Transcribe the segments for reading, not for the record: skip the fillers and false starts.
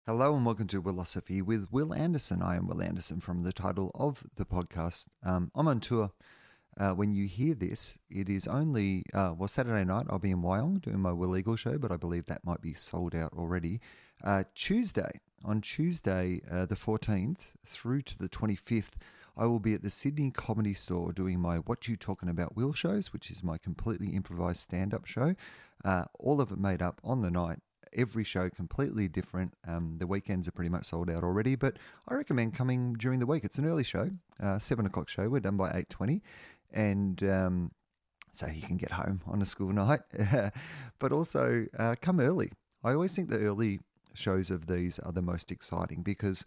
Hello and welcome to Willosophy with Will Anderson. I am Will Anderson from the title of the podcast. I'm on tour. When you hear this, it is only, Saturday night I'll be in Wyong doing my Will Eagle show, but I believe that might be sold out already. On Tuesday, the 14th through to the 25th, I will be at the Sydney Comedy Store doing my What You Talking About Will shows, which is my completely improvised stand-up show. All of it made up on the night. Every show completely different. The weekends are pretty much sold out already, but I recommend coming during the week. It's an early show, 7 o'clock show. We're done by 8:20, and so you can get home on a school night. But also come early. I always think the early shows of these are the most exciting because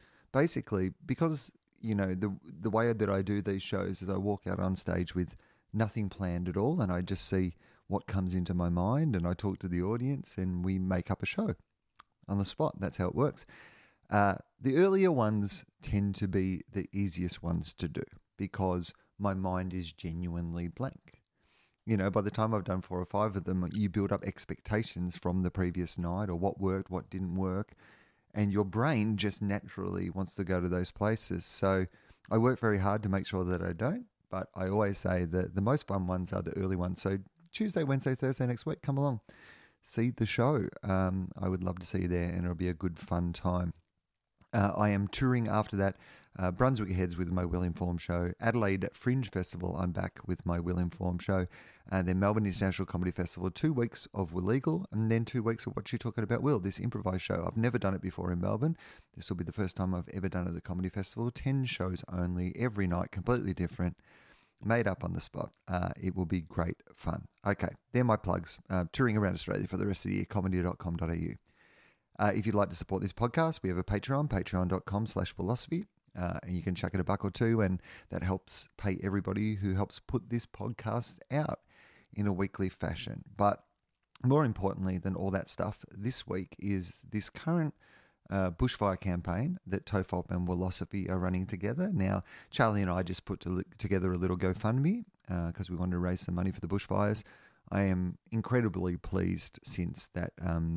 the way that I do these shows is I walk out on stage with nothing planned at all, and I just see what comes into my mind, and I talk to the audience, and we make up a show on the spot. That's how it works. The earlier ones tend to be the easiest ones to do because my mind is genuinely blank. You know, by the time I've done 4 or 5 of them, you build up expectations from the previous night or what worked, what didn't work, and your brain just naturally wants to go to those places. So I work very hard to make sure that I don't, but I always say that the most fun ones are the early ones. So Tuesday, Wednesday, Thursday next week, come along, see the show. I would love to see you there, and it'll be a good, fun time. I am touring after that, Brunswick Heads with my Will Informed show. Adelaide Fringe Festival, I'm back with my Will Informed show. Then Melbourne International Comedy Festival, 2 weeks of Will Eagle, and then 2 weeks of What You Talking About Will, this improvised show. I've never done it before in Melbourne. This will be the first time I've ever done it at the Comedy Festival. 10 shows only, every night, completely different. Made up on the spot. It will be great fun. Okay, they're my plugs. Touring around Australia for the rest of the year, comedy.com.au. If you'd like to support this podcast, we have a Patreon, patreon.com/Willosophy. And you can chuck it $1 or $2, and that helps pay everybody who helps put this podcast out in a weekly fashion. But more importantly than all that stuff, this week is this current bushfire campaign that Tofop and Willosophy are running together. Now, Charlie and I just put together a little GoFundMe because we wanted to raise some money for the bushfires. I am incredibly pleased since that,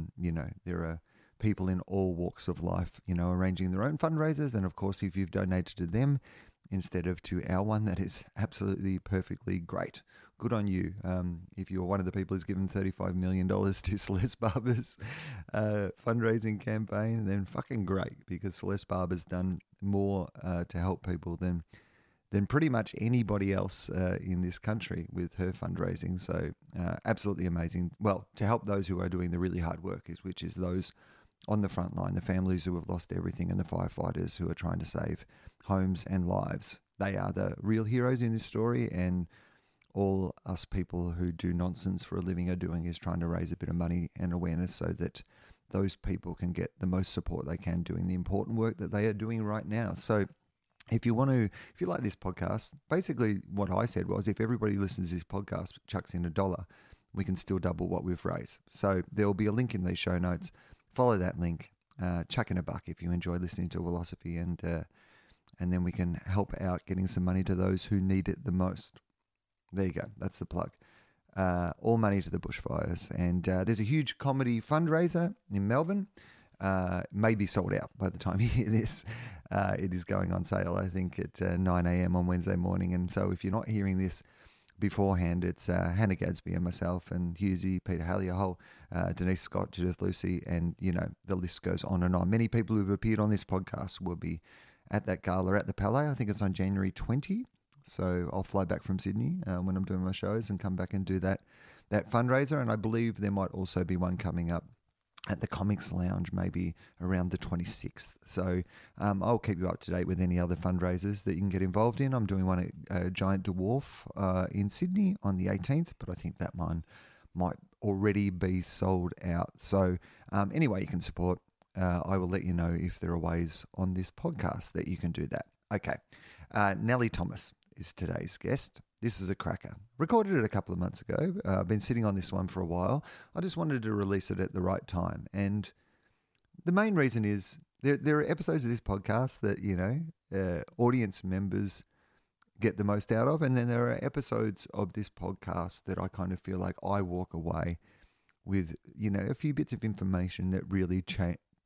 there are people in all walks of life, arranging their own fundraisers. And of course, if you've donated to them instead of to our one, that is absolutely perfectly great. Good on you. If you're one of the people who's given $35 million to Celeste Barber's fundraising campaign, then fucking great, because Celeste Barber's done more to help people than pretty much anybody else in this country with her fundraising. So absolutely amazing. Well, to help those who are doing the really hard work, which is those on the front line, the families who have lost everything, and the firefighters who are trying to save homes and lives. They are the real heroes in this story, and all us people who do nonsense for a living are doing is trying to raise a bit of money and awareness so that those people can get the most support they can doing the important work that they are doing right now. So if you like this podcast, basically what I said was, if everybody listens to this podcast, chucks in $1, we can still double what we've raised. So there will be a link in these show notes. Follow that link, chuck in $1 if you enjoy listening to Willosophy, and then we can help out getting some money to those who need it the most. There you go. That's the plug. All money to the bushfires. And there's a huge comedy fundraiser in Melbourne. May be sold out by the time you hear this. It is going on sale, I think, at 9 a.m. on Wednesday morning. And so if you're not hearing this beforehand, it's Hannah Gadsby and myself and Husey, Peter Hallier-Hull, Denise Scott, Judith Lucy, and, the list goes on and on. Many people who've appeared on this podcast will be at that gala at the Palais. I think it's on January 20. So I'll fly back from Sydney when I'm doing my shows and come back and do that fundraiser. And I believe there might also be one coming up at the Comics Lounge, maybe around the 26th. So I'll keep you up to date with any other fundraisers that you can get involved in. I'm doing one at Giant Dwarf in Sydney on the 18th, but I think that one might already be sold out. So anyway, you can support. I will let you know if there are ways on this podcast that you can do that. Okay. Nellie Thomas is today's guest. This is a cracker. Recorded it a couple of months ago. I've been sitting on this one for a while. I just wanted to release it at the right time. And the main reason is there are episodes of this podcast that, audience members get the most out of. And then there are episodes of this podcast that I kind of feel like I walk away with, a few bits of information that really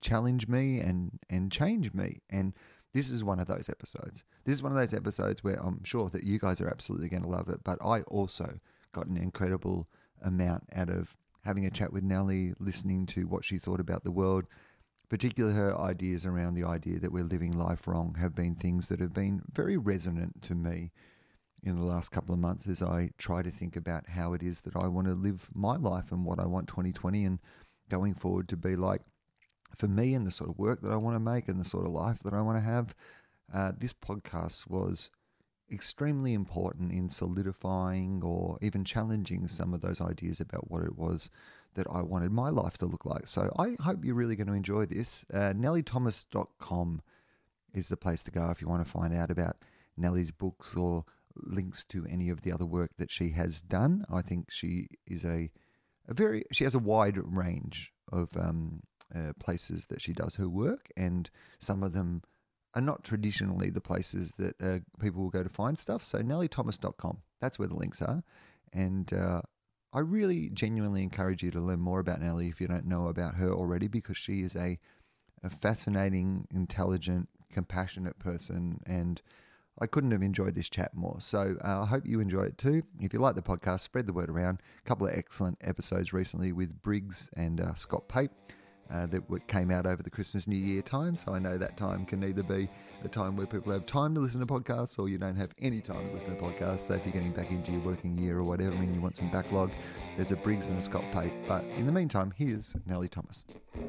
challenge me and change me. And this is one of those episodes. This is one of those episodes where I'm sure that you guys are absolutely going to love it, but I also got an incredible amount out of having a chat with Nellie, listening to what she thought about the world, particularly her ideas around the idea that we're living life wrong have been things that have been very resonant to me in the last couple of months as I try to think about how it is that I want to live my life and what I want 2020 and going forward to be like for me and the sort of work that I want to make and the sort of life that I want to have. This podcast was extremely important in solidifying or even challenging some of those ideas about what it was that I wanted my life to look like. So I hope you're really going to enjoy this. NellieThomas.com is the place to go if you want to find out about Nellie's books or links to any of the other work that she has done. I think she is she has a wide range of places that she does her work, and some of them are not traditionally the places that people will go to find stuff. So NellieThomas.com, that's where the links are. And I really genuinely encourage you to learn more about Nellie if you don't know about her already, because she is a fascinating, intelligent, compassionate person, and I couldn't have enjoyed this chat more. So I hope you enjoy it too. If you like the podcast, spread the word around. A couple of excellent episodes recently with Briggs and Scott Pape that came out over the Christmas New Year time. So I know that time can either be a time where people have time to listen to podcasts or you don't have any time to listen to podcasts. So if you're getting back into your working year or whatever and you want some backlog, there's a Briggs and a Scott Pape. But in the meantime, here's Nellie Thomas.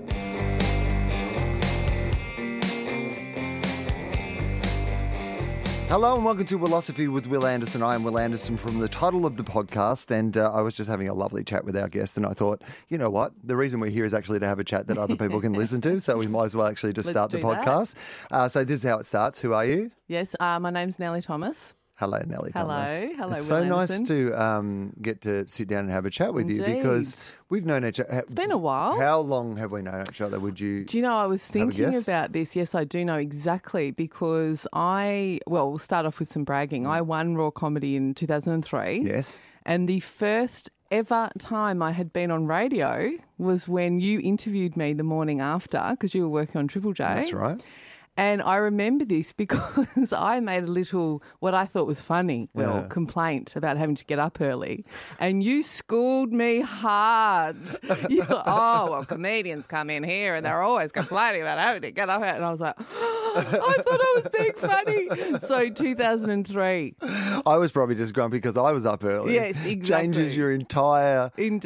Hello and welcome to Philosophy with Will Anderson. I am Will Anderson from the title of the podcast, and I was just having a lovely chat with our guest, and I thought, you know what, the reason we're here is actually to have a chat that other people can listen to, so we might as well actually just start the podcast. So this is how it starts. Who are you? Yes, my name's Nellie Thomas. Hello, Nellie Thomas. Hello, it's Will so Anderson. Nice to get to sit down and have a chat with you, because we've known each other. It's been a while. How long have we known each other? Do you know, I was thinking about this. Yes, I do know exactly, because we'll start off with some bragging. I won Raw Comedy in 2003. Yes. And the first ever time I had been on radio was when you interviewed me the morning after, because you were working on Triple J. That's right. And I remember this because I made a little, what I thought was funny, complaint about having to get up early. And you schooled me hard. You're like, oh, well, comedians come in here and they're always complaining about having to get up early. And I was like, I thought I was being funny. So 2003. I was probably just grumpy because I was up early. Yes, exactly. Changes your entire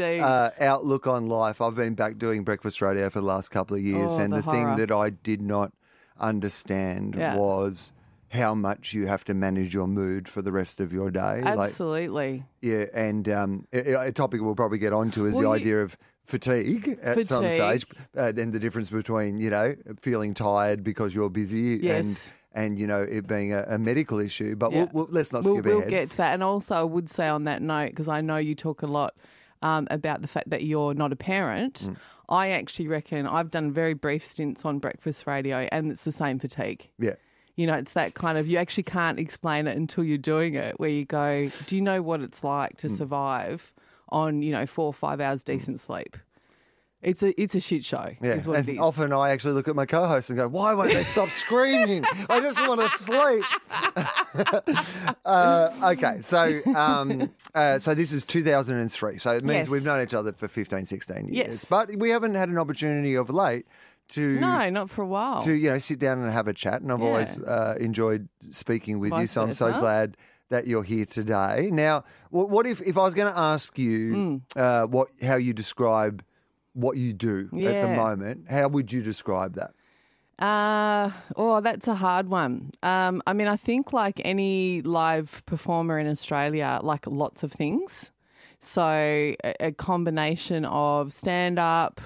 outlook on life. I've been back doing breakfast radio for the last couple of years, and the thing that I did not understand was how much you have to manage your mood for the rest of your day. Absolutely. And a topic we'll probably get onto is the idea of fatigue at some stage. Then the difference between, feeling tired because you're busy and it being a medical issue. But let's not skip ahead. We'll get to that. And also I would say on that note, because I know you talk a lot about the fact that you're not a parent, I actually reckon I've done very brief stints on breakfast radio and it's the same fatigue. Yeah. It's that kind of, you actually can't explain it until you're doing it, where you go, do you know what it's like to survive on, 4 or 5 hours decent sleep? It's a shit show, is what it is. Often I actually look at my co-host and go, why won't they stop screaming? I just want to sleep. Okay, so this is 2003. So it means we've known each other for 15, 16 years. Yes. But we haven't had an opportunity of late to... No, not for a while. To, sit down and have a chat. And I've always enjoyed speaking with you, so I'm so glad that you're here today. Now, what if I was going to ask you how you describe what you do at the moment, how would you describe that? That's a hard one. I think like any live performer in Australia, like lots of things. So a combination of stand-up.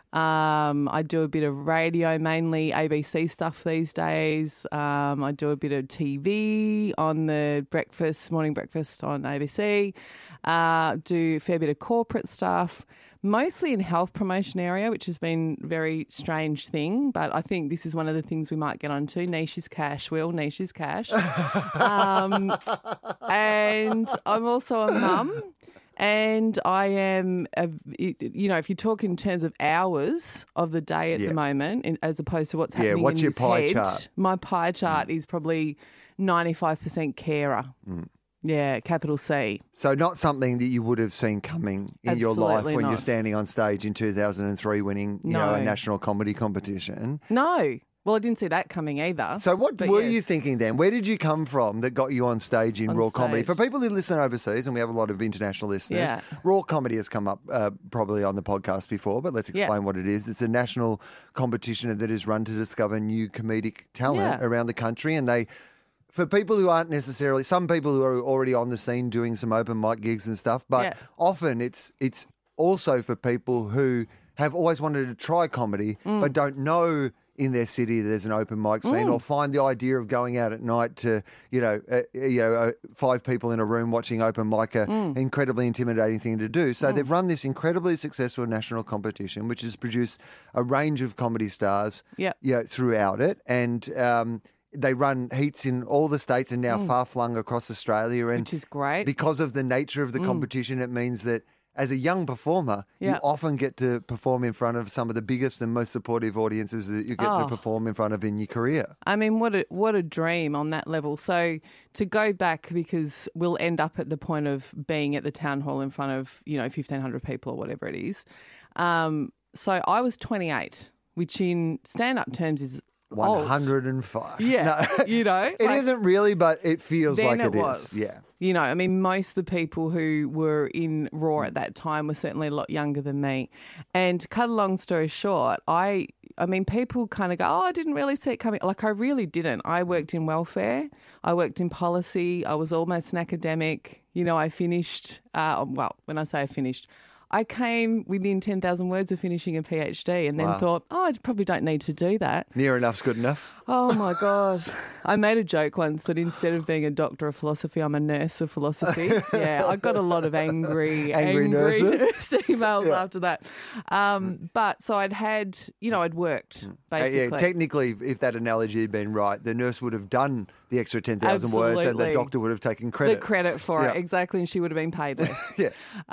I do a bit of radio, mainly ABC stuff these days. I do a bit of TV on the morning breakfast on ABC. Do a fair bit of corporate stuff. Mostly in health promotion area, which has been a very strange thing, but I think this is one of the things we might get onto. Niche is cash, Will. Niche is cash. And I'm also a mum. And I am, if you talk in terms of hours of the day at the moment, as opposed to what's happening what's in your this pie head, chart? My pie chart is probably 95% carer. Yeah, capital C. So not something that you would have seen coming in your life Absolutely when not. you're standing on stage in 2003 winning, a No. national comedy competition. No. Well, I didn't see that coming either. So what but were yes. you thinking then? Where did you come from that got you on stage in On Raw Comedy? stage. For people who listen overseas, and we have a lot of international listeners, Yeah. Raw Comedy has come up probably on the podcast before, but let's explain what it is. It's a national competition that is run to discover new comedic talent around the country, and for people who aren't necessarily, some people who are already on the scene doing some open mic gigs and stuff, but often it's also for people who have always wanted to try comedy but don't know in their city there's an open mic scene or find the idea of going out at night to, 5 people in a room watching open mic an incredibly intimidating thing to do. So they've run this incredibly successful national competition which has produced a range of comedy stars throughout it, and they run heats in all the states and now far-flung across Australia. And which is great. because of the nature of the competition, it means that as a young performer, you often get to perform in front of some of the biggest and most supportive audiences that you get to perform in front of in your career. I mean, what a dream on that level. So to go back, because we'll end up at the point of being at the town hall in front of, 1,500 people or whatever it is. So I was 28, which in stand-up terms is 105. Yeah, No, it isn't really, but it feels then like it it was. is. Yeah. I mean, most of the people who were in Raw at that time were certainly a lot younger than me. And to cut a long story short, I mean, people kind of go, I didn't really see it coming. Like, I really didn't. I worked in welfare. I worked in policy. I was almost an academic. I finished, when I say I finished, I came within 10,000 words of finishing a PhD and then thought, I probably don't need to do that. Near enough's good enough. Oh, my God. I made a joke once that instead of being a doctor of philosophy, I'm a nurse of philosophy. Yeah, I got a lot of angry nurses? nurse emails after that. But so I'd worked, basically. Yeah, technically, if that analogy had been right, the nurse would have done the extra 10,000 words and the doctor would have taken credit. The credit for it, exactly, and she would have been paid less.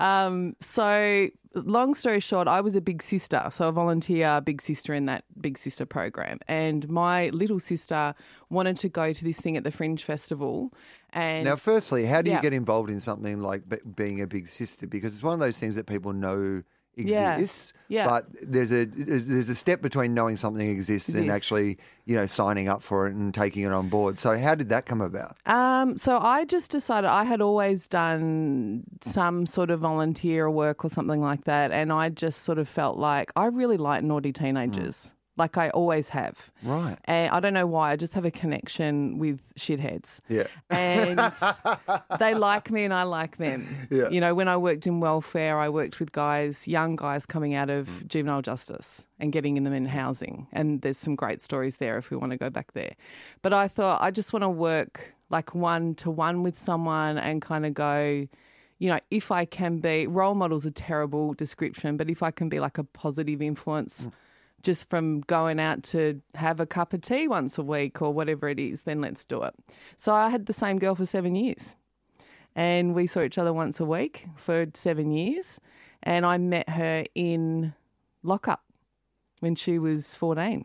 Yeah. So long story short, I was a big sister, so a volunteer big sister in that big sister program. And my little sister wanted to go to this thing at the Fringe Festival. And now, firstly, how do you get involved in something like being a big sister? Because it's one of those things that people know exists, but there's a step between knowing something exists and actually, signing up for it and taking it on board. So how did that come about? So I just decided I had always done some sort of volunteer work or something like that, and I just sort of felt like I really like naughty teenagers. Like I always have. Right. And I don't know why. I just have a connection with shitheads. Yeah. And they like me and I like them. Yeah. When I worked in welfare, I worked with young guys coming out of juvenile justice and getting them in housing. And there's some great stories there if we want to go back there. But I thought I just want to work like one-to-one with someone and kind of go, if I can be, role model's a terrible description, but if I can be like a positive influence just from going out to have a cup of tea once a week or whatever it is, then let's do it. So I had the same girl for 7 years and we saw each other once a week for 7 years, and I met her in lockup when she was 14.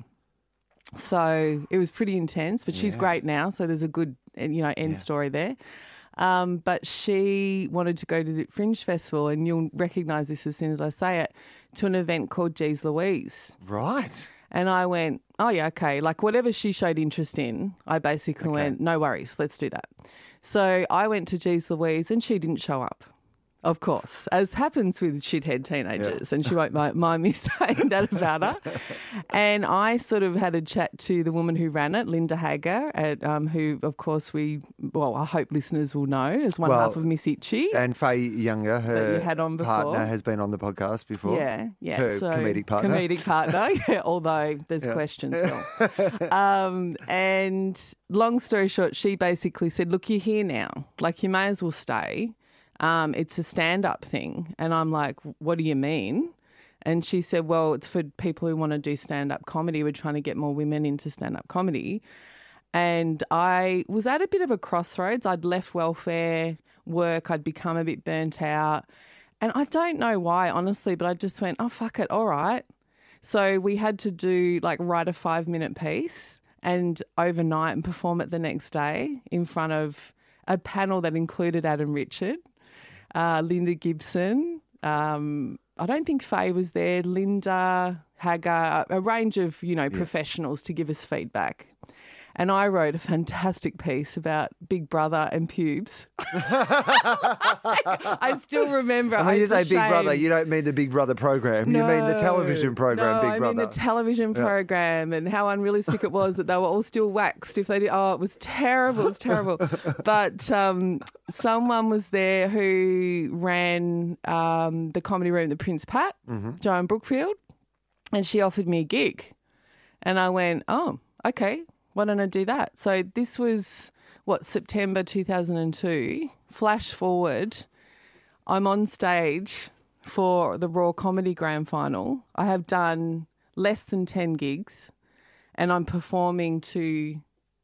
So it was pretty intense, but she's great now, so there's a good, end story there. But she wanted to go to the Fringe Festival, and you'll recognise this as soon as I say it, to an event called Geez Louise. Right. And I went, oh, yeah, okay. Like whatever she showed interest in, I basically went, no worries, let's do that. So I went to Geez Louise and she didn't show up. Of course, as happens with shithead teenagers, and she won't mind me saying that about her. And I sort of had a chat to the woman who ran it, Linda Hager, who, of course, I hope listeners will know as one half of Miss Itchy. And Faye Younger, her partner, has been on the podcast before. Yeah. Her comedic partner. Comedic partner, although there's questions still. And long story short, she basically said, look, you're here now. Like, you may as well stay. It's a stand-up thing. And I'm like, what do you mean? And she said, well, it's for people who want to do stand-up comedy. We're trying to get more women into stand-up comedy. And I was at a bit of a crossroads. I'd left welfare, work. I'd become a bit burnt out. And I don't know why, honestly, but I just went, oh, fuck it, all right. So we had to write a 5-minute piece and overnight and perform it the next day in front of a panel that included Adam Richard, Linda Gibson. I don't think Faye was there, Linda, Hagar, a range of, professionals to give us feedback. And I wrote a fantastic piece about Big Brother and pubes. I still remember. And when you say Big Brother, you don't mean the Big Brother program. No, you mean the television program, Big Brother. I mean the television program and how unrealistic it was that they were all still waxed if they did. Oh, it was terrible. It was terrible. But someone was there who ran the comedy room, the Prince Pat, Joan Brookfield, and she offered me a gig. And I went, oh, okay. Why don't I do that? So this was, September 2002. Flash forward, I'm on stage for the Raw Comedy Grand Final. I have done less than 10 gigs and I'm performing to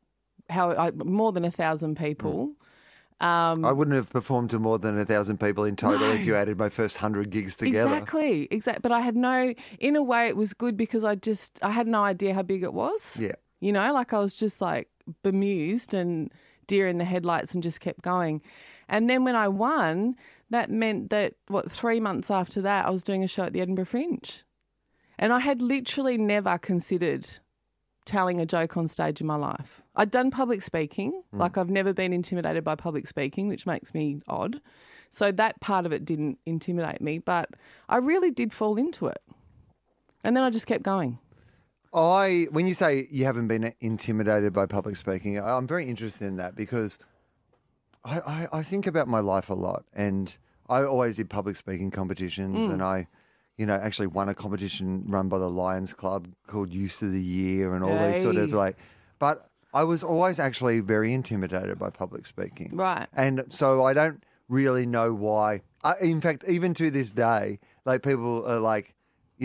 more than 1,000 people. I wouldn't have performed to more than 1,000 people in total if you added my first 100 gigs together. Exactly. But I had in a way it was good because I had no idea how big it was. Yeah. I was just bemused and deer in the headlights and just kept going. And then when I won, that meant that, 3 months after that, I was doing a show at the Edinburgh Fringe. And I had literally never considered telling a joke on stage in my life. I'd done public speaking. I've never been intimidated by public speaking, which makes me odd. So that part of it didn't intimidate me, but I really did fall into it. And then I just kept going. When you say you haven't been intimidated by public speaking, I'm very interested in that because I think about my life a lot, and I always did public speaking competitions, and I, actually won a competition run by the Lions Club called Youth of the Year and all these sort of but I was always actually very intimidated by public speaking. Right. And so I don't really know why. In fact, even to this day, people are like,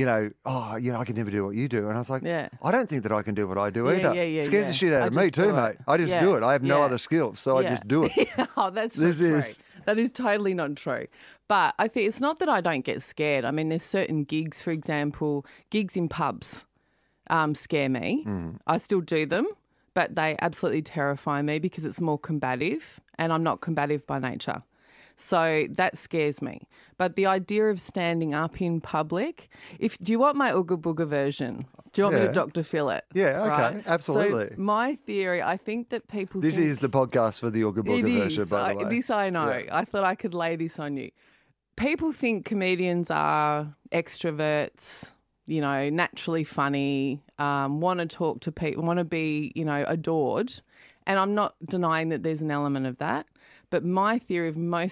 I can never do what you do. And I was like, I don't think that I can do what I do either. It scares the shit out of me too, mate. I just do it. I have no other skills, so I just do it. Oh, that's not true. That is totally not true. But I think it's not that I don't get scared. I mean, there's certain gigs, for example, gigs in pubs scare me. I still do them, but they absolutely terrify me because it's more combative, and I'm not combative by nature. So that scares me. But the idea of standing up in public, do you want my Ooga Booga version? Do you want me to Dr. Phil it? Yeah, okay, right? absolutely. So my theory, I think that people This is the podcast for the Ooga Booga version, by the way. This I know. Yeah. I thought I could lay this on you. People think comedians are extroverts, naturally funny, want to talk to people, want to be, adored. And I'm not denying that there's an element of that. But my theory of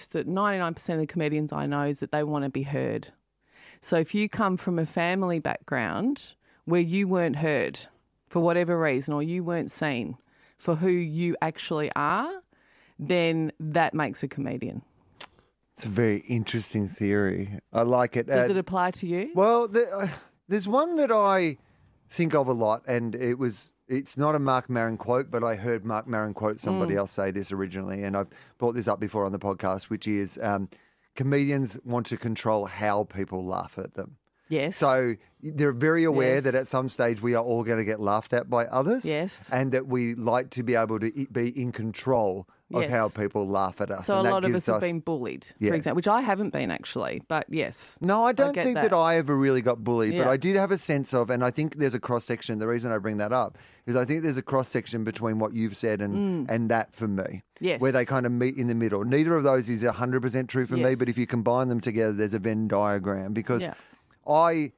99% of the comedians I know is that they want to be heard. So if you come from a family background where you weren't heard for whatever reason, or you weren't seen for who you actually are, then that makes a comedian. It's a very interesting theory. I like it. Does it apply to you? Well, there's one that I think of a lot, and it's not a Mark Maron quote, but I heard Mark Maron quote somebody else say this originally, and I've brought this up before on the podcast, which is comedians want to control how people laugh at them. Yes. So they're very aware that at some stage we are all going to get laughed at by others. Yes. And that we like to be able to be in control of how people laugh at us. So and a lot of us have been bullied, for example, which I haven't been actually, but yes. No, I don't think that I ever really got bullied, but I did have a sense of, and I think there's a cross-section, the reason I bring that up is I think there's a cross-section between what you've said and that for me. Yes. Where they kind of meet in the middle. Neither of those is 100% true for me, but if you combine them together, there's a Venn diagram because I'm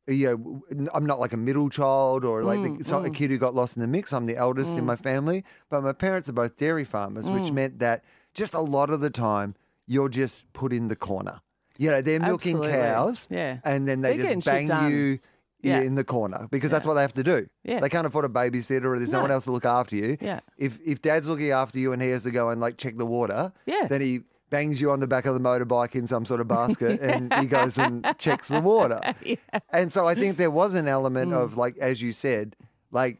not like a middle child or like a kid who got lost in the mix. I'm the eldest in my family, but my parents are both dairy farmers, which meant that just a lot of the time you're just put in the corner. They're milking cows and then they just bang you in the corner because that's what they have to do. Yes. They can't afford a babysitter or there's no one else to look after you. Yeah. If dad's looking after you and he has to go and check the water, then he bangs you on the back of the motorbike in some sort of basket and he goes and checks the water. And so I think there was an element of, as you said,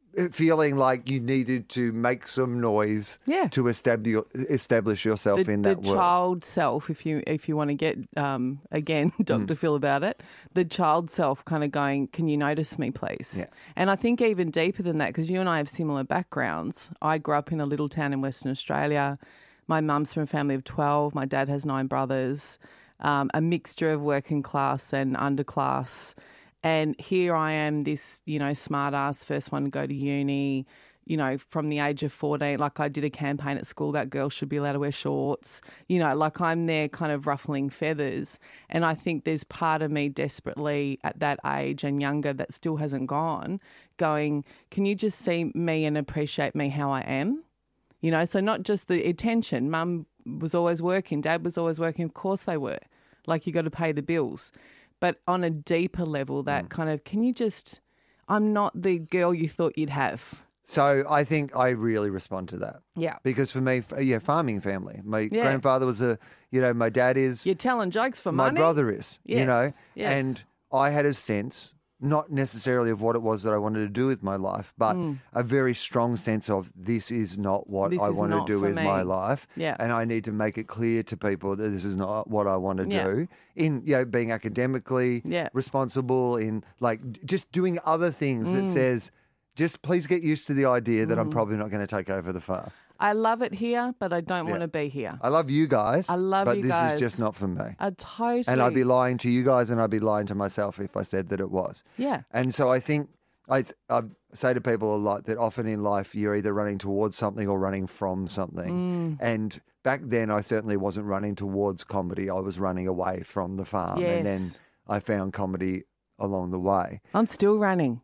feeling like you needed to make some noise to establish yourself in that the world. Child self, if you want to get again Dr. Phil about it, the child self kind of going, can you notice me, please? Yeah. And I think even deeper than that, because you and I have similar backgrounds. I grew up in a little town in Western Australia. My mum's from a family of 12. My dad has 9 brothers, a mixture of working class and underclass. And here I am, this, smart ass, first one to go to uni, from the age of 14. Like, I did a campaign at school that girls should be allowed to wear shorts. Like, I'm there kind of ruffling feathers. And I think there's part of me desperately at that age and younger that still hasn't gone, going, can you just see me and appreciate me how I am? So not just the attention. Mum was always working. Dad was always working. Of course they were. Like, you got to pay the bills. But on a deeper level, that kind of, I'm not the girl you thought you'd have. So I think I really respond to that. Yeah. Because for me, farming family. My grandfather was my dad is. You're telling jokes for money? My brother is, Yes. And I had a sense, not necessarily of what it was that I wanted to do with my life, but a very strong sense of this is not what I want to do with my life. Yeah. And I need to make it clear to people that this is not what I want to do in, being academically responsible, in like just doing other things that says, just please get used to the idea that I'm probably not going to take over the farm. I love it here, but I don't want to be here. I love you guys. I love but you this guys. is just not for me. Totally. And I'd be lying to you guys and I'd be lying to myself if I said that it was. Yeah. And so I think I say to people a lot that often in life you're either running towards something or running from something. And back then I certainly wasn't running towards comedy. I was running away from the farm. Yes. And then I found comedy along the way. I'm still running.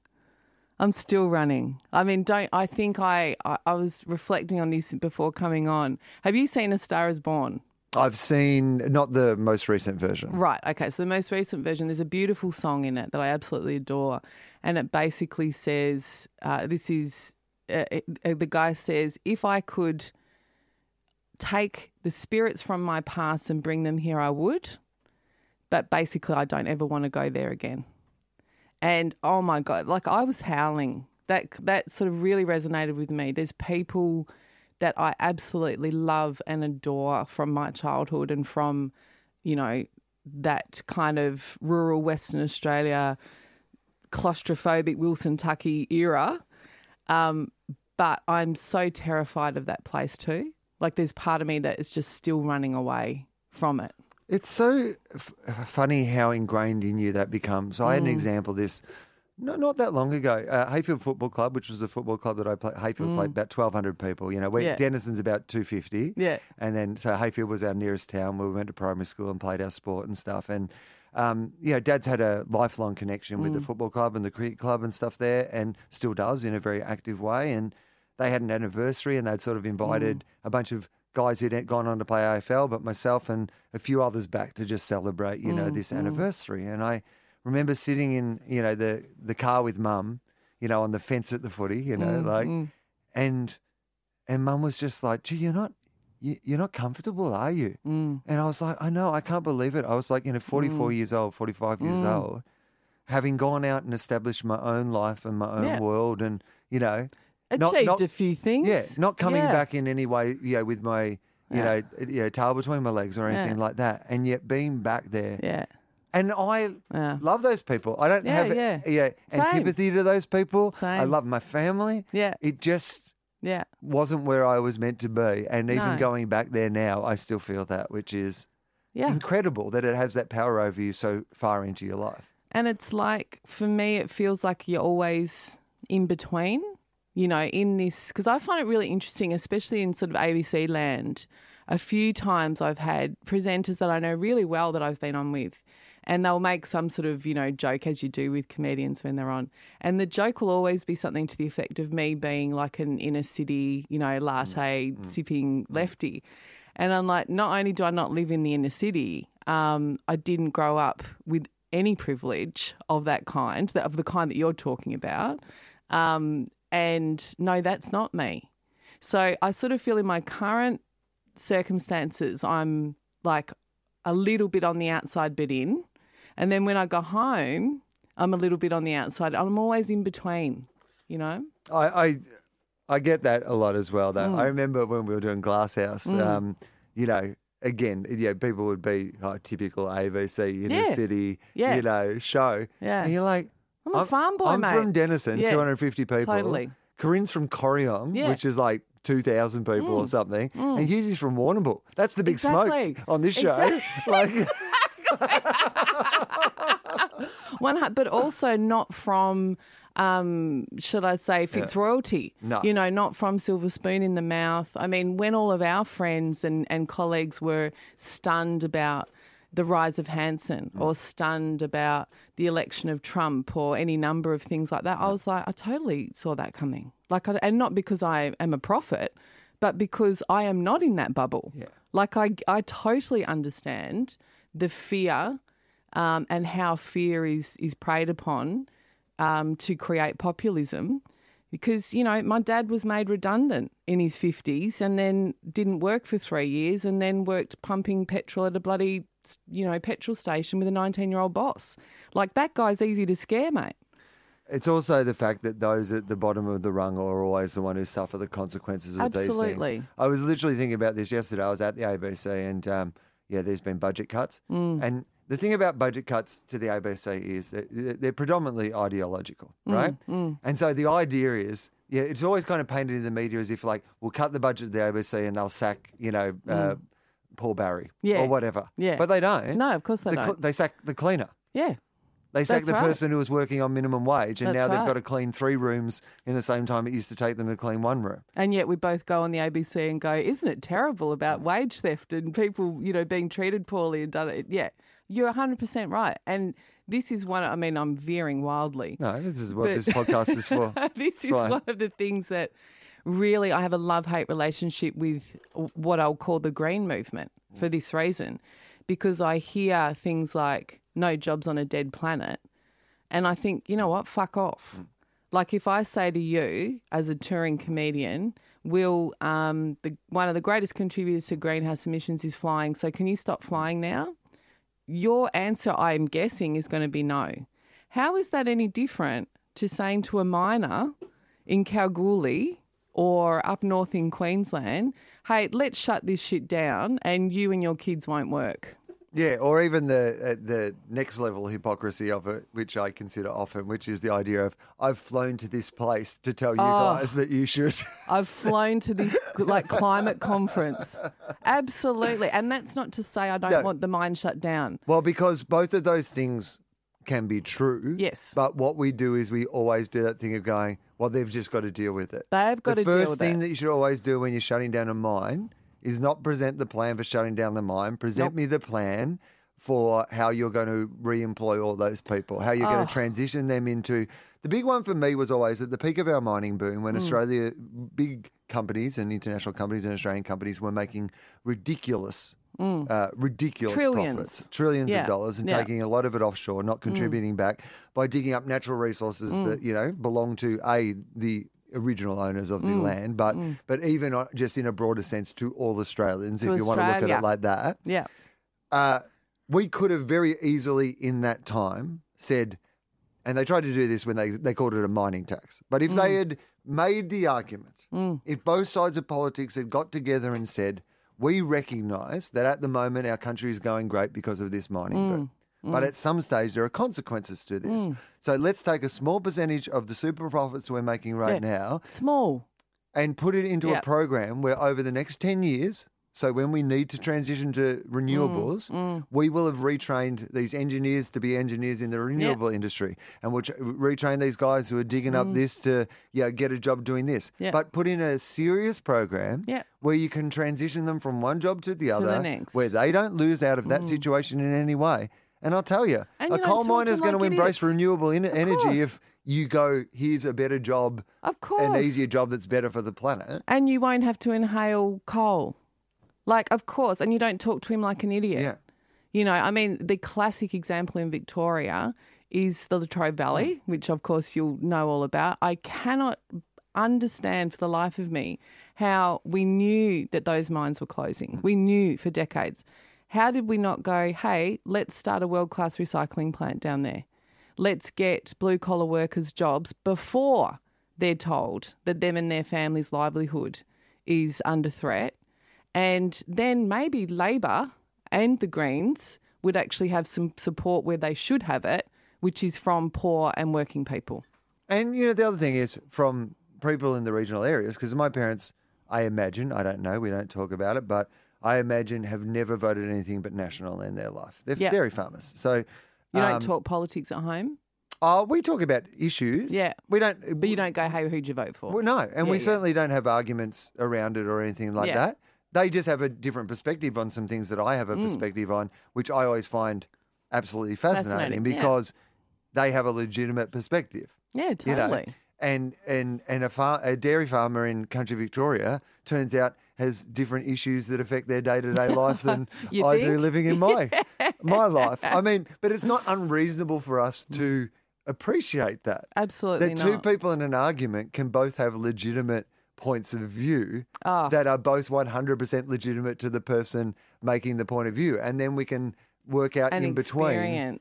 I mean, I was reflecting on this before coming on. Have you seen A Star Is Born? I've seen not the most recent version. Right. Okay. So the most recent version, there's a beautiful song in it that I absolutely adore. And it basically says, the guy says, if I could take the spirits from my past and bring them here, I would. But basically, I don't ever want to go there again. And oh my God, like I was howling. That sort of really resonated with me. There's people that I absolutely love and adore from my childhood and from, that kind of rural Western Australia, claustrophobic Wilson Tucky era. But I'm so terrified of that place too. Like there's part of me that is just still running away from it. It's so funny how ingrained in you that becomes. I had an example of this not that long ago. Hayfield Football Club, which was the football club that I played. Hayfield's like about 1,200 people. Denison's about 250. Yeah. And then so Hayfield was our nearest town where we went to primary school and played our sport and stuff. And Dad's had a lifelong connection with the football club and the cricket club and stuff there, and still does in a very active way. And they had an anniversary, and they'd sort of invited a bunch of guys who'd gone on to play AFL, but myself and a few others back to just celebrate, this anniversary. And I remember sitting in, the car with Mum, on the fence at the footy, and Mum was just like, gee, you're not comfortable, are you? And I was like, I know, I can't believe it. I was like, 45 years old, having gone out and established my own life and my own world and, Achieved a few things. Yeah, not coming back in any way, with my, tail between my legs or anything like that, and yet being back there. Yeah. And I love those people. I don't have antipathy to those people. Same. I love my family. Yeah. It just wasn't where I was meant to be. And even going back there now, I still feel that, which is incredible that it has that power over you so far into your life. And it's like, for me, it feels like you're always in between. In this, because I find it really interesting, especially in sort of ABC land. A few times I've had presenters that I know really well that I've been on with, and they'll make some sort of, joke, as you do with comedians when they're on. And the joke will always be something to the effect of me being like an inner city, latte sipping lefty. And I'm like, not only do I not live in the inner city, I didn't grow up with any privilege of that kind, of the kind that you're talking about. And no, that's not me. So I sort of feel in my current circumstances, I'm like a little bit on the outside but in. And then when I go home, I'm a little bit on the outside. I'm always in between, you know? I get that a lot as well, though. I remember when we were doing Glasshouse, you know, again, people would be typical ABC inner city, you know, show. Yeah. And you're like, I'm a farm boy, I'm mate. from Denison, Yeah. 250 people. Totally. Corinne's from Corryong, which is like 2,000 people or something. And Hughesy's from Warrnambool. That's the big smoke on this show. Like, but also not from, should I say, Fitzroyalty. No. You know, not from silver spoon in the mouth. I mean, when all of our friends and colleagues were stunned about the rise of Hanson or stunned about the election of Trump or any number of things like that, I was like, I totally saw that coming. Like, and not because I am a prophet, but because I am not in that bubble. Yeah. Like, I totally understand the fear and how fear is preyed upon to create populism. Because, you know, my dad was made redundant in his 50s and then didn't work for 3 years and then worked pumping petrol at a bloody, you know, petrol station with a 19-year-old boss. Like, that guy's easy to scare, mate. it's also the fact that those at the bottom of the rung are always the one who suffer the consequences of these Absolutely. things. I was literally thinking about this yesterday. I was at the ABC and, there's been budget cuts. And the thing about budget cuts to the ABC is that they're predominantly ideological, right? And so the idea is, it's always kind of painted in the media as if, like, we'll cut the budget of the ABC and they'll sack, Paul Barry or whatever. Yeah. But they don't. No, of course they don't. They sack the cleaner. Yeah. They sack That's the right. person who was working on minimum wage, and That's now they've right. got to clean 3 rooms in the same time it used to take them to clean 1 room. And yet we both go on the ABC and go, isn't it terrible about wage theft and people, being treated poorly and done it? Yeah, you're 100% right. And this is I'm veering wildly. No, this is what this podcast is for. This is one of the things that really I have a love-hate relationship with what I'll call the green movement for this reason, because I hear things like no jobs on a dead planet. And I think, you know what, fuck off. Like, if I say to you as a touring comedian, one of the greatest contributors to greenhouse emissions is flying, so can you stop flying now? Your answer, I'm guessing, is going to be no. How is that any different to saying to a miner in Kalgoorlie or up north in Queensland, hey, let's shut this shit down and you and your kids won't work? Yeah, or even the next level hypocrisy of it, which I consider often, which is the idea of, I've flown to this place to tell you guys that you should. I've flown to this climate conference. Absolutely. And that's not to say I don't want the mine shut down. Well, because both of those things can be true. Yes. But what we do is we always do that thing of going, well, they've just got to deal with it. They've got to deal with it. The first thing that you should always do when you're shutting down a mine is not present the plan for shutting down the mine. Present me the plan for how you're going to re-employ all those people, how you're going to transition them into... The big one for me was always at the peak of our mining boom when Australia, big companies and international companies and Australian companies were making ridiculous profits, trillions of dollars, and taking a lot of it offshore, not contributing back by digging up natural resources that, belong to, the original owners of the land, but even just in a broader sense to all Australians, if you want to look at it like that. Yeah. We could have very easily in that time said, and they tried to do this when they called it a mining tax, but if they had made the argument, if both sides of politics had got together and said, we recognise that at the moment our country is going great because of this mining boom. But at some stage, there are consequences to this. So let's take a small percentage of the super profits we're making right now. Small. And put it into a program where over the next 10 years, so when we need to transition to renewables, we will have retrained these engineers to be engineers in the renewable industry. And we'll retrain these guys who are digging up this to get a job doing this. But put in a serious program where you can transition them from one job to the other, where they don't lose out of that situation in any way. And I'll tell you, a coal miner is going to embrace renewable energy if you go, here's a better job, an easier job that's better for the planet. And you won't have to inhale coal. Like, of course, and you don't talk to him like an idiot. Yeah. The classic example in Victoria is the Latrobe Valley, which, of course, you'll know all about. I cannot understand for the life of me how we knew that those mines were closing. We knew for decades. How did we not go, hey, let's start a world-class recycling plant down there. Let's get blue-collar workers jobs before they're told that them and their family's livelihood is under threat. And then maybe Labor and the Greens would actually have some support where they should have it, which is from poor and working people. And, you know, the other thing is from people in the regional areas, because my parents, I imagine, I don't know, we don't talk about it, but I imagine have never voted anything but National in their life. They're dairy farmers. So you don't talk politics at home? We talk about issues. Yeah. We don't. But you don't go, hey, who'd you vote for? Well, no. And we certainly don't have arguments around it or anything like that. They just have a different perspective on some things that I have a perspective on, which I always find absolutely fascinating because they have a legitimate perspective. Yeah, totally. You know? And a dairy farmer in country Victoria turns out has different issues that affect their day-to-day life than I do living in my life. I mean, but it's not unreasonable for us to appreciate that. Absolutely not. That two people in an argument can both have legitimate points of view that are both 100% legitimate to the person making the point of view. And then we can work out in between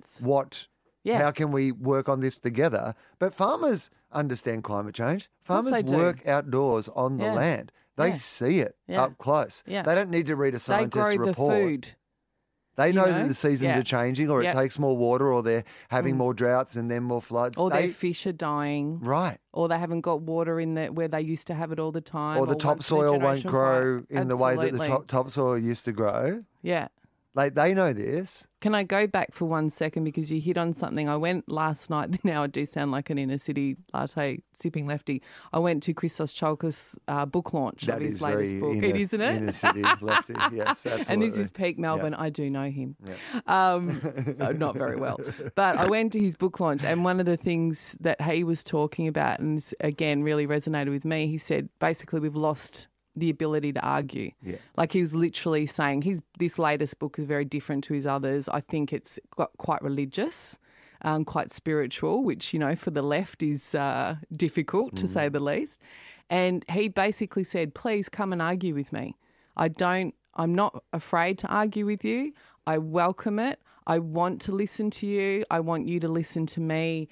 how can we work on this together. But farmers understand climate change. Farmers work outdoors on the land. They see it up close. Yeah. They don't need to read a scientist's report. They grow the food. They know that the seasons are changing, or it takes more water, or they're having more droughts and then more floods. Or their fish are dying. Right. Or they haven't got water in where they used to have it all the time. Or the topsoil won't grow in the way that the topsoil used to grow. Yeah. Like, they know this. Can I go back for 1 second because you hit on something? I went last night. Now I do sound like an inner city latte sipping lefty. I went to Christos Chalkas' book launch of his latest book. It isn't it? Inner city lefty. Yes, absolutely. And this is peak Melbourne. Yeah. I do know him. Yeah. Not very well, but I went to his book launch, and one of the things that he was talking about, and again really resonated with me. He said basically we've lost the ability to argue. Yeah. Like he was literally saying this latest book is very different to his others. I think it's quite religious, quite spiritual, which, you know, for the left is difficult to say the least. And he basically said, please come and argue with me. I'm not afraid to argue with you. I welcome it. I want to listen to you. I want you to listen to me.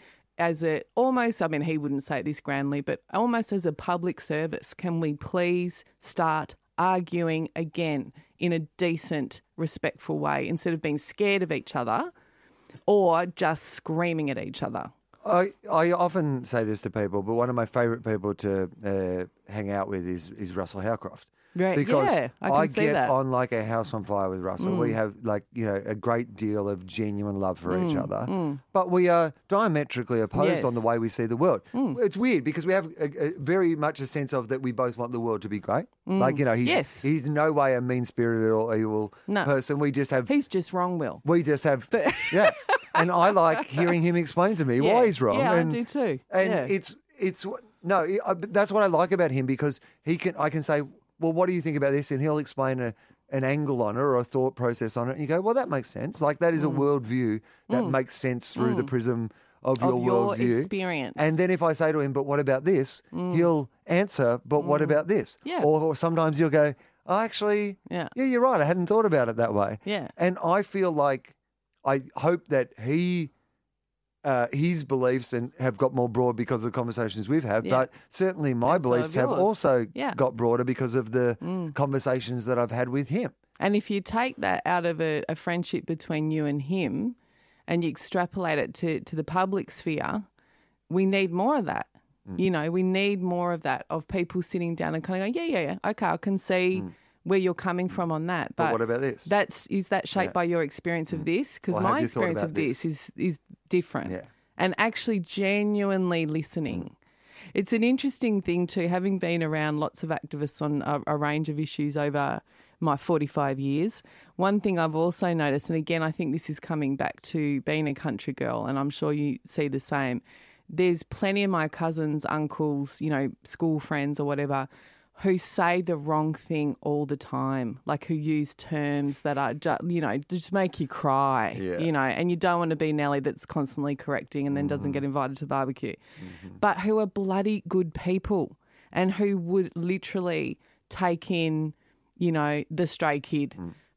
He wouldn't say it this grandly, but almost as a public service, can we please start arguing again in a decent, respectful way instead of being scared of each other or just screaming at each other? I often say this to people, but one of my favourite people to hang out with is Russell Howcroft. Right. Because I get on like a house on fire with Russell. We have a great deal of genuine love for each other, but we are diametrically opposed on the way we see the world. It's weird because we have a very much a sense of that we both want the world to be great. Like, you know, he's in no way a mean-spirited or evil person. We just have... He's just wrong, Will. We just have... Yeah. And I like hearing him explain to me why he's wrong. Yeah, I do too. And that's what I like about him, because I can say, well, what do you think about this? And he'll explain an angle on it or a thought process on it. And you go, well, that makes sense. Like, that is a worldview that makes sense through the prism of your worldview. Experience. And then if I say to him, but what about this? He'll answer, but what about this? Yeah. Or sometimes you'll go, oh, actually, yeah, you're right. I hadn't thought about it that way. Yeah. And I feel like, I hope that his beliefs have got more broad because of the conversations we've had, but certainly my beliefs have also got broader because of the conversations that I've had with him. And if you take that out of a friendship between you and him and you extrapolate it to the public sphere, we need more of that. You know, we need more of that, of people sitting down and kind of going, yeah, okay, I can see where you're coming from on that. But what about this? Is that shaped by your experience of this? Because my experience of this is different. Yeah. And actually genuinely listening. It's an interesting thing too, having been around lots of activists on a range of issues over my 45 years. One thing I've also noticed, and again, I think this is coming back to being a country girl, and I'm sure you see the same. There's plenty of my cousins, uncles, you know, school friends or whatever, who say the wrong thing all the time, like who use terms that are, just make you cry, you know, and you don't want to be Nelly that's constantly correcting and then doesn't get invited to the barbecue, but who are bloody good people and who would literally take in, you know, the stray kid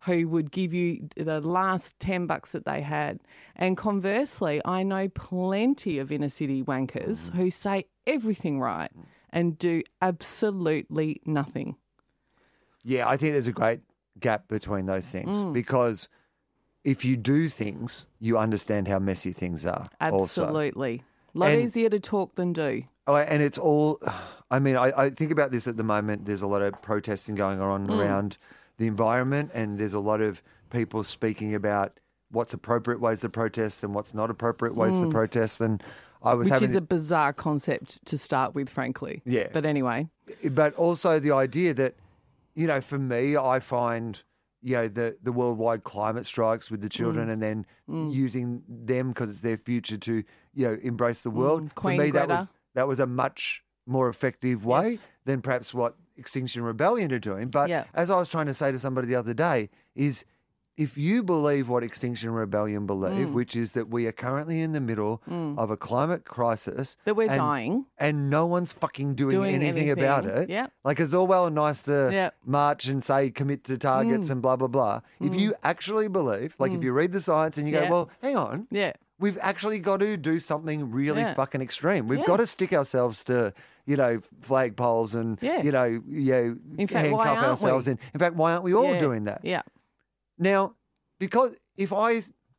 who would give you the last $10 that they had. And conversely, I know plenty of inner city wankers who say everything right and do absolutely nothing. Yeah, I think there's a great gap between those things because if you do things, you understand how messy things are. Absolutely. A lot easier to talk than do. Oh, and it's all, I mean, I think about this at the moment. There's a lot of protesting going on around the environment, and there's a lot of people speaking about what's appropriate ways to protest and what's not appropriate ways to protest. And I was Which having is a bizarre concept to start with, frankly. Yeah. But anyway. But also the idea that, you know, for me, I find, you know, the worldwide climate strikes with the children and then using them because it's their future to, you know, embrace the world. Queen for me, Greta. that was a much more effective way Yes. than perhaps what Extinction Rebellion are doing. But Yeah. as I was trying to say to somebody the other day is if you believe what Extinction Rebellion believe, which is that we are currently in the middle of a climate crisis. That we're and- dying. And no one's fucking doing anything about it. Yep. Like, it's all well and nice to Yep. march and say commit to targets and blah, blah, blah. If you actually believe, like if you read the science and you go, Yeah. well, hang on, Yeah. we've actually got to do something really Yeah. fucking extreme. We've Yeah. got to stick ourselves to, you know, flagpoles and, Yeah. you know, In fact, why handcuff aren't ourselves. we? In fact, why aren't we all Yeah. doing that? Yeah. Now, because if I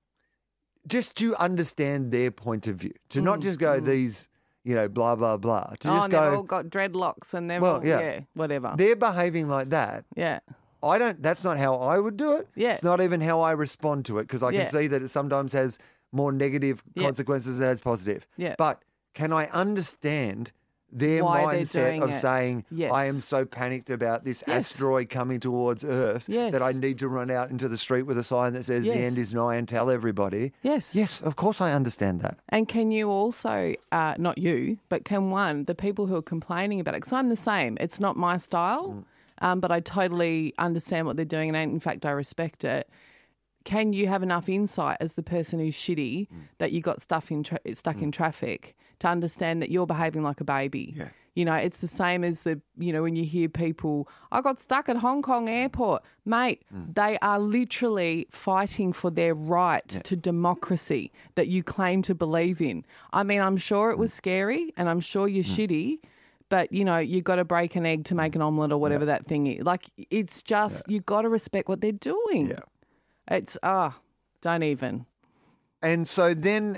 just to understand their point of view, to not just go these, you know, blah, blah, blah, to just and they've all go, got dreadlocks and they're Well, all, yeah. whatever. they're behaving like that. Yeah. That's not how I would do it. Yeah. It's not even how I respond to it because I Yeah. can see that it sometimes has more negative Yeah. consequences than it has positive. Yeah. But can I understand their Why they're mindset doing of it. saying, Yes. I am so panicked about this Yes. asteroid coming towards Earth Yes. that I need to run out into the street with a sign that says the Yes. end is nigh and tell everybody. Yes. Yes, of course I understand that. And can you also, not you, but the people who are complaining about it, because I'm the same. It's not my style, but I totally understand what they're doing, and in fact, I respect it. Can you have enough insight as the person who's shitty that you got stuck in traffic to understand that you're behaving like a baby? Yeah. You know, it's the same as when you hear people, I got stuck at Hong Kong airport. Mate, they are literally fighting for their right to democracy that you claim to believe in. I mean, I'm sure it was scary and I'm sure you're shitty, but, you know, you got to break an egg to make an omelette or whatever that thing is. Like, it's just, you got to respect what they're doing. Yeah. It's, don't even. And so then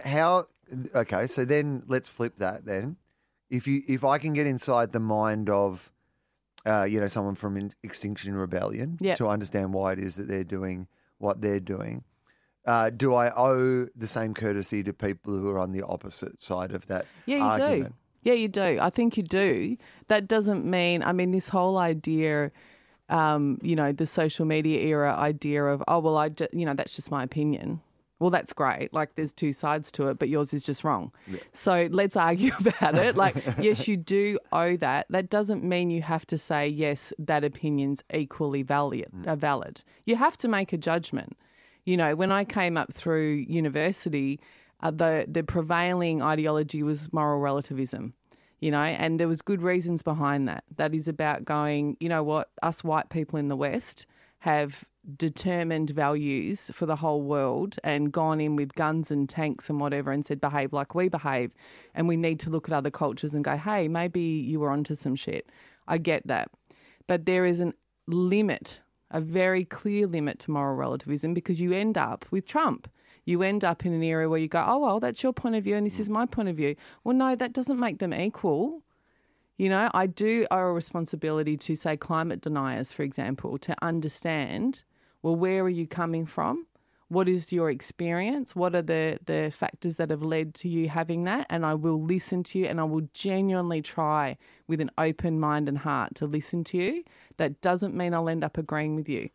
so then let's flip that then. If I can get inside the mind of, someone from Extinction Rebellion Yep. to understand why it is that they're doing what they're doing, do I owe the same courtesy to people who are on the opposite side of that Yeah, you argument? do. Yeah, you do. I think you do. That doesn't mean, this whole idea, the social media era idea of, that's just my opinion. Well, that's great. Like, there's two sides to it, but yours is just wrong. Yeah. So let's argue about it. Like, yes, you do owe that. That doesn't mean you have to say, yes, that opinion's equally valid. You have to make a judgment. You know, when I came up through university, the prevailing ideology was moral relativism, and there was good reasons behind that. That is about going, you know what, us white people in the West have determined values for the whole world and gone in with guns and tanks and whatever and said, behave like we behave. And we need to look at other cultures and go, hey, maybe you were onto some shit. I get that. But there is a limit, a very clear limit to moral relativism, because you end up with Trump. You end up in an era where you go, oh, well, that's your point of view and this is my point of view. Well, no, that doesn't make them equal. You know, I do owe a responsibility to, say, climate deniers, for example, to understand, well, where are you coming from? What is your experience? What are the factors that have led to you having that? And I will listen to you, and I will genuinely try with an open mind and heart to listen to you. That doesn't mean I'll end up agreeing with you.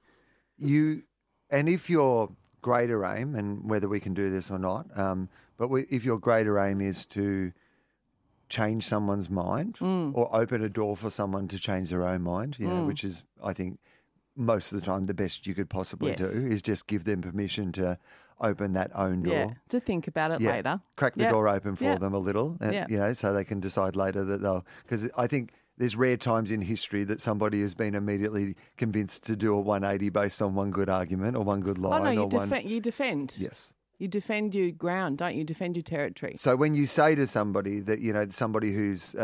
And if your greater aim, and whether we can do this or not, if your greater aim is to change someone's mind or open a door for someone to change their own mind, which is, I think, most of the time the best you could possibly do is just give them permission to open that own door. Yeah, to think about it later. Crack the door open for them a little, Yeah. so they can decide later that because I think there's rare times in history that somebody has been immediately convinced to do a 180 based on one good argument or one good line. Oh, no, you or you defend. Yes. You defend your ground, don't you? Defend your territory. So when you say to somebody that, somebody who's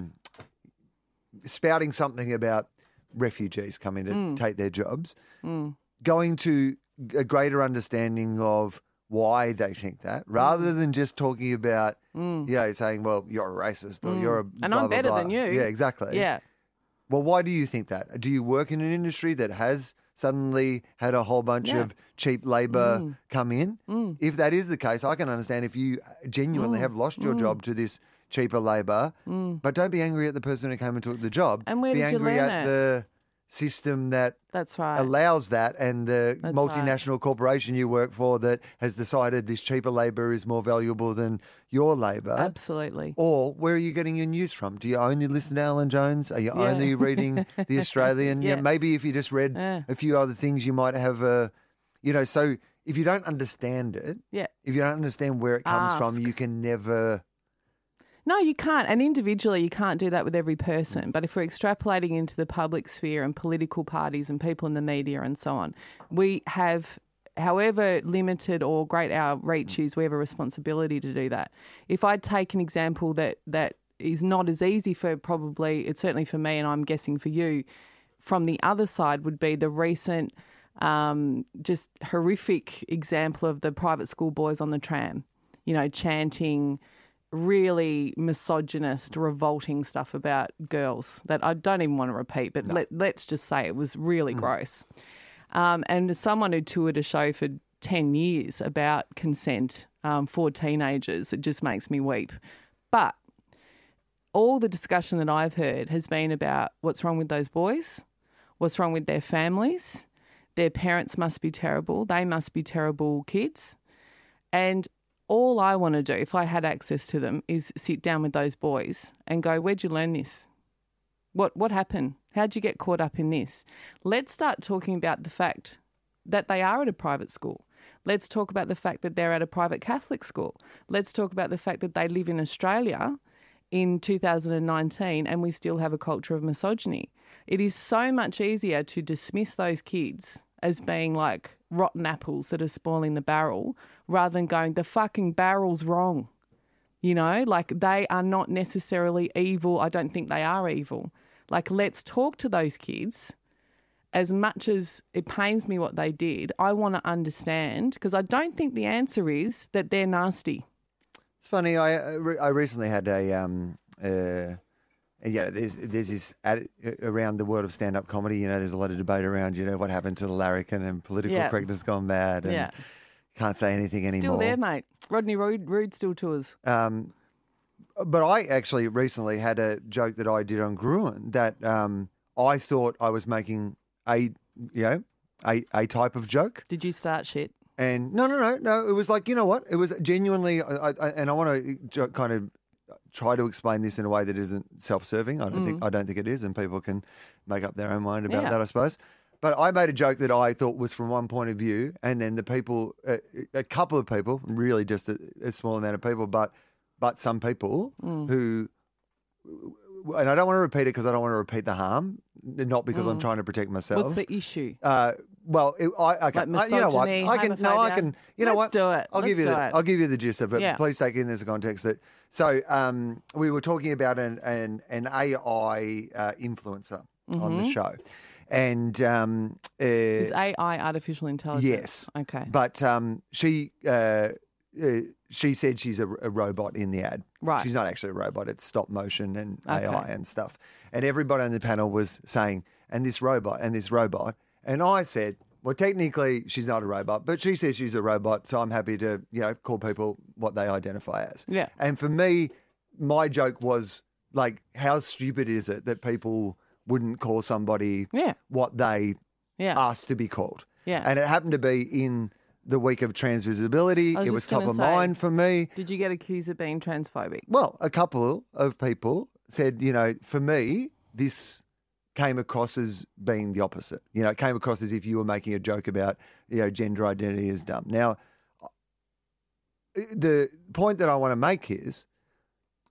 spouting something about refugees coming to take their jobs, going to a greater understanding of why they think that, rather than just talking about, saying, well, you're a racist or you're a and blah, I'm blah, better blah. than you. Yeah, exactly. Yeah. Well, why do you think that? Do you work in an industry that has suddenly had a whole bunch of cheap labour come in? If that is the case, I can understand if you genuinely have lost your job to this cheaper labour, but don't be angry at the person who came and took the job. And where be did you angry learn at it? the system that That's right. allows that, and the That's multinational corporation you work for that has decided this cheaper labour is more valuable than your labour. Absolutely. Or where are you getting your news from? Do you only listen to Alan Jones? Are you only reading The Australian? Yeah. Maybe if you just read a few other things, you might have so if you don't understand it, if you don't understand where it comes from, you can never... No, you can't. And individually, you can't do that with every person. But if we're extrapolating into the public sphere and political parties and people in the media and so on, we have, however limited or great our reach is, we have a responsibility to do that. If I take an example that is not as easy for it's certainly for me and I'm guessing for you, from the other side would be the recent just horrific example of the private school boys on the tram, chanting really misogynist, revolting stuff about girls that I don't even want to repeat, but let's just say it was really gross. And as someone who toured a show for 10 years about consent for teenagers, it just makes me weep. But all the discussion that I've heard has been about what's wrong with those boys, what's wrong with their families, their parents must be terrible, they must be terrible kids. And all I want to do, if I had access to them, is sit down with those boys and go, where'd you learn this? What happened? How'd you get caught up in this? Let's start talking about the fact that they are at a private school. Let's talk about the fact that they're at a private Catholic school. Let's talk about the fact that they live in Australia in 2019 and we still have a culture of misogyny. It is so much easier to dismiss those kids as being like rotten apples that are spoiling the barrel rather than going, the fucking barrel's wrong. Like they are not necessarily evil. I don't think they are evil. Like, let's talk to those kids. As much as it pains me what they did, I want to understand, because I don't think the answer is that they're nasty. It's funny. I recently had there's this around the world of stand-up comedy. There's a lot of debate around, what happened to the larrikin and political correctness gone bad, and can't say anything anymore. Still there, mate. Rodney Rood still tours. But I actually recently had a joke that I did on Gruen that I thought I was making a type of joke. Did you start shit? And no. It was like, what? It was genuinely, and I want to kind of try to explain this in a way that isn't self-serving. I don't think it is, and people can make up their own mind about that, I suppose. But I made a joke that I thought was from one point of view, and then the people, a couple of people, really just a small amount of people, but some people who, and I don't want to repeat it because I don't want to repeat the harm, not because I'm trying to protect myself. What's the issue? Well, I can. Like You know what? I can. No, I can. You know Let's what? do it. I'll give you the gist of it. Yeah. Please take in this context that. So we were talking about an AI influencer on the show, and is AI artificial intelligence? Yes. Okay. But she said she's a robot in the ad. Right. She's not actually a robot. It's stop motion and AI Okay. and stuff. And everybody on the panel was saying, and this robot. And I said, well, technically she's not a robot, but she says she's a robot. So I'm happy to, call people what they identify as. Yeah. And for me, my joke was like, how stupid is it that people wouldn't call somebody what they asked to be called? Yeah. And it happened to be in the week of trans visibility. I was It was just top gonna of say, mind for me. Did you get accused of being transphobic? Well, a couple of people said, for me, this came across as being the opposite. It came across as if you were making a joke about, gender identity is dumb. Now, the point that I want to make is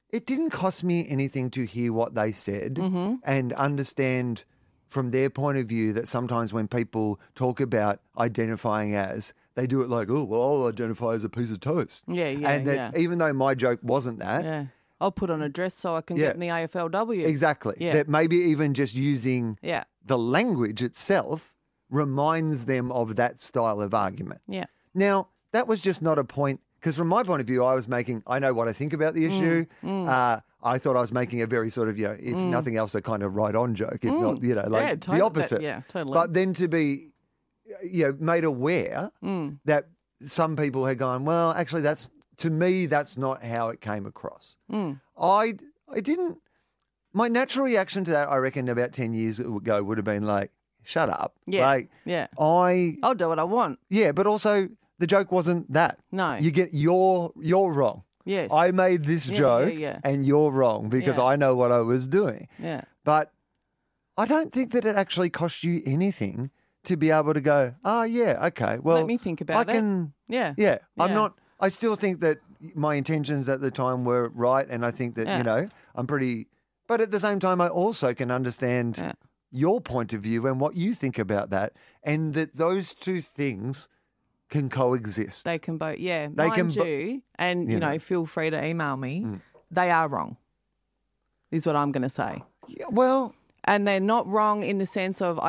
it didn't cost me anything to hear what they said Mm-hmm. and understand from their point of view that sometimes when people talk about identifying as, they do it like, oh, well, I'll identify as a piece of toast. Yeah, yeah, And that even though my joke wasn't that, Yeah. I'll put on a dress so I can Yeah. get in the AFLW. exactly, Yeah. that maybe even just using Yeah. the language itself reminds them of that style of argument. Yeah. Now, that was just not a point, because from my point of view, I know what I think about the issue. I thought I was making a very sort of, if nothing else, a kind of right-on joke, if not, Yeah, totally. the opposite. Yeah, totally. But then to be, made aware that some people had gone, well, actually, to me, that's not how it came across. I didn't. My natural reaction to that, I reckon, about 10 years ago would have been like, shut up. Yeah, Like, yeah. I'll do what I want. Yeah, but also the joke wasn't that. No. You're wrong. Yes. I made this joke yeah. and you're wrong because Yeah. I know what I was doing. Yeah. But I don't think that it actually cost you anything to be able to go, oh, yeah, okay, well, Let me think about I can, it. Yeah. Yeah, I'm Yeah. not, I still think that my intentions at the time were right. And I think that, Yeah. I'm pretty, but at the same time, I also can understand Yeah. your point of view and what you think about that. And that those two things can coexist. They can both, yeah. They Mind can you, and, feel free to email me. Mm. They are wrong, is what I'm going to say. Yeah, well, And they're not wrong in the sense of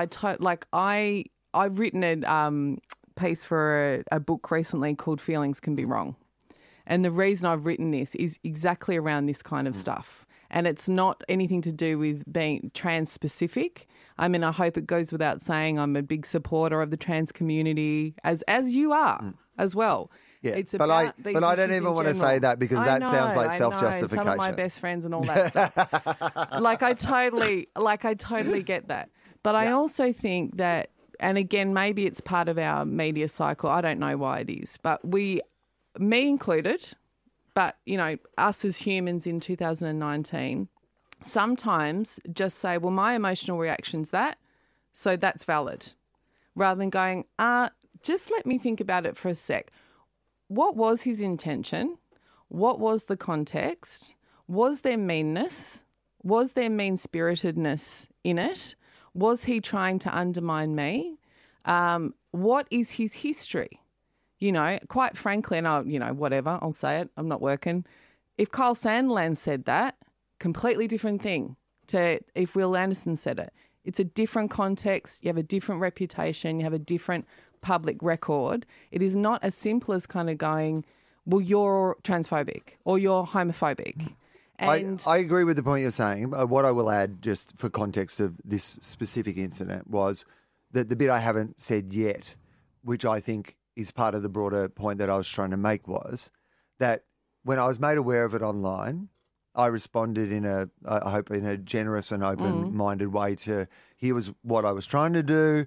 I've written a piece for a book recently called Feelings Can Be Wrong. And the reason I've written this is exactly around this kind of stuff. And it's not anything to do with being trans specific. I mean, I hope it goes without saying I'm a big supporter of the trans community, as you are as well. Yeah, It's but about I these don't issues even in want to say general. that because I that sounds like know, self-justification. Some of my best friends and all that stuff. I totally get that. But I also think that, and again, maybe it's part of our media cycle. I don't know why it is, but me included, but us as humans in 2019, sometimes just say, well, my emotional reaction's that, so that's valid, rather than going, just let me think about it for a sec. What was his intention? What was the context? Was there meanness? Was there mean-spiritedness in it? Was he trying to undermine me? What is his history? Quite frankly, and whatever, I'll say it, I'm not working. If Kyle Sandilands said that, completely different thing to if Will Anderson said it. It's a different context. You have a different reputation. You have a different public record. It is not as simple as kind of going, well, you're transphobic or you're homophobic. And I agree with the point you're saying. What I will add, just for context of this specific incident, was that the bit I haven't said yet, which I think is part of the broader point that I was trying to make, was that when I was made aware of it online, I responded I hope in a generous and open-minded way to here was what I was trying to do.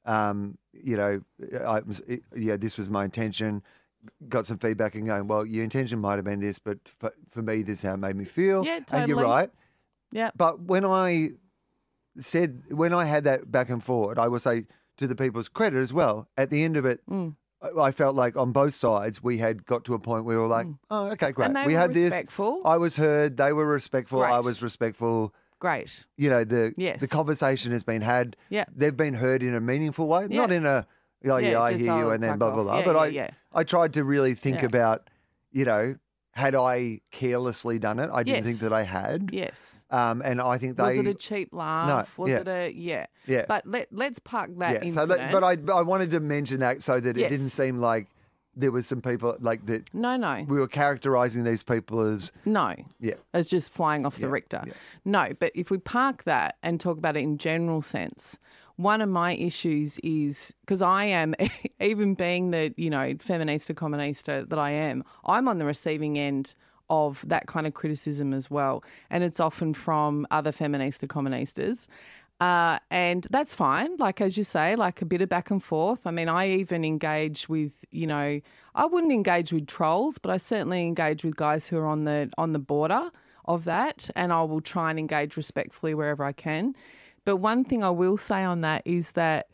This was my intention. Got some feedback and going, well, your intention might have been this, but for me, this is how it made me feel. Yeah, totally. And you're right. yeah, But when I had that back and forward, I will say to the people's credit as well, at the end of it, I felt like on both sides, we had got to a point where we were like, oh, okay, great. And they we were had respectful. this. I was heard. They were respectful. Great. I was respectful. great. The Yes. conversation has been had. Yeah. They've been heard in a meaningful way, Yeah. not in a, I just, hear you, and then fuck blah, blah, off. blah. Yeah, But yeah. I tried to really think Yeah. about, had I carelessly done it? I didn't Yes. think that I had. Yes. And I think Was it a cheap laugh? No, Was yeah. it a Yeah. But let's park that Yeah, so incident. but I wanted to mention that so that it Yes. didn't seem like there was some people like that. No. We were characterising these people as No. yeah, It's just flying off the Richter. yeah. No, but if we park that and talk about it in general sense, one of my issues is because I am, even being the, feminista communista that I am, I'm on the receiving end of that kind of criticism as well. And it's often from other feminista communistas. And that's fine. Like, as you say, like a bit of back and forth. I mean, I even engage with, I wouldn't engage with trolls, but I certainly engage with guys who are on the border of that. And I will try and engage respectfully wherever I can. But one thing I will say on that is that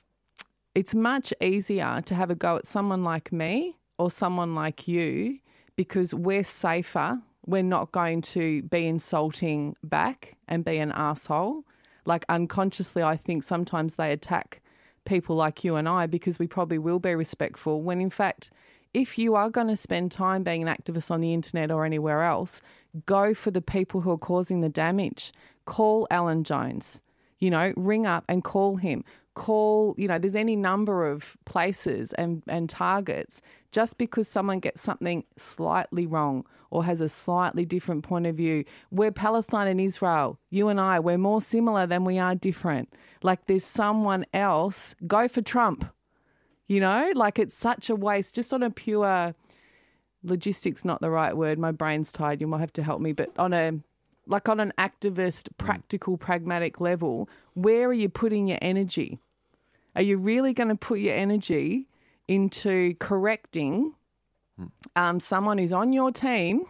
it's much easier to have a go at someone like me or someone like you because we're safer. We're not going to be insulting back and be an asshole. Like unconsciously, I think sometimes they attack people like you and I because we probably will be respectful when in fact, if you are going to spend time being an activist on the internet or anywhere else, go for the people who are causing the damage. Call Alan Jones, ring up and call him. Call, there's any number of places and targets. Just because someone gets something slightly wrong or has a slightly different point of view. We're Palestine and Israel. You and I, we're more similar than we are different. Like there's someone else. Go for Trump. Like it's such a waste just on a pure logistics, not the right word. My brain's tired. You might have to help me. But on an activist, practical, pragmatic level, where are you putting your energy? Are you really going to put your energy into correcting someone who's on your team,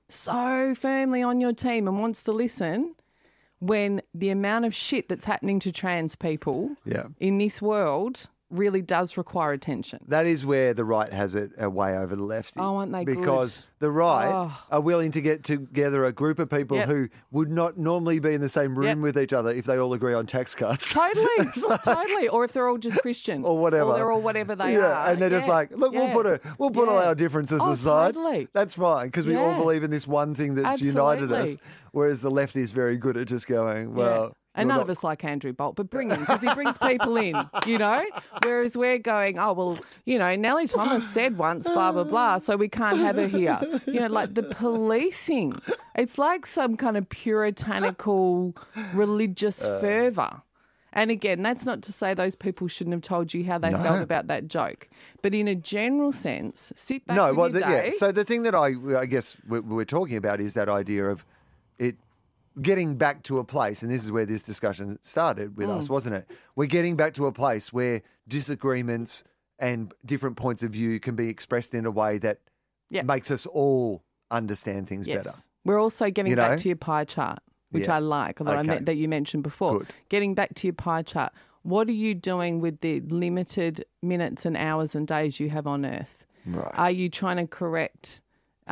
so firmly on your team and wants to listen, when the amount of shit that's happening to trans people in this world really does require attention? That is where the right has it way over the left. Oh, aren't they good? Because the right are willing to get together a group of people who would not normally be in the same room with each other if they all agree on tax cuts. Totally, totally. Or if they're all just Christian. Or whatever. Or they're all whatever they are. And they're just like, look, we'll put all our differences aside. Totally. That's fine, because we all believe in this one thing that's united us. Whereas the left is very good at just going, well... And none of us like Andrew Bolt, but bring him because he brings people in, Whereas we're going, Nellie Thomas said once, blah, blah, blah, so we can't have her here. Like the policing. It's like some kind of puritanical religious fervour. And again, that's not to say those people shouldn't have told you how they felt about that joke. But in a general sense, sit back with your day. So the thing that I guess we're talking about is that idea of it getting back to a place, and this is where this discussion started with us, wasn't it? We're getting back to a place where disagreements and different points of view can be expressed in a way that makes us all understand things better. We're also getting back to your pie chart, which I like, although that you mentioned before. Good. Getting back to your pie chart. What are you doing with the limited minutes and hours and days you have on Earth? Right. Are you trying to correct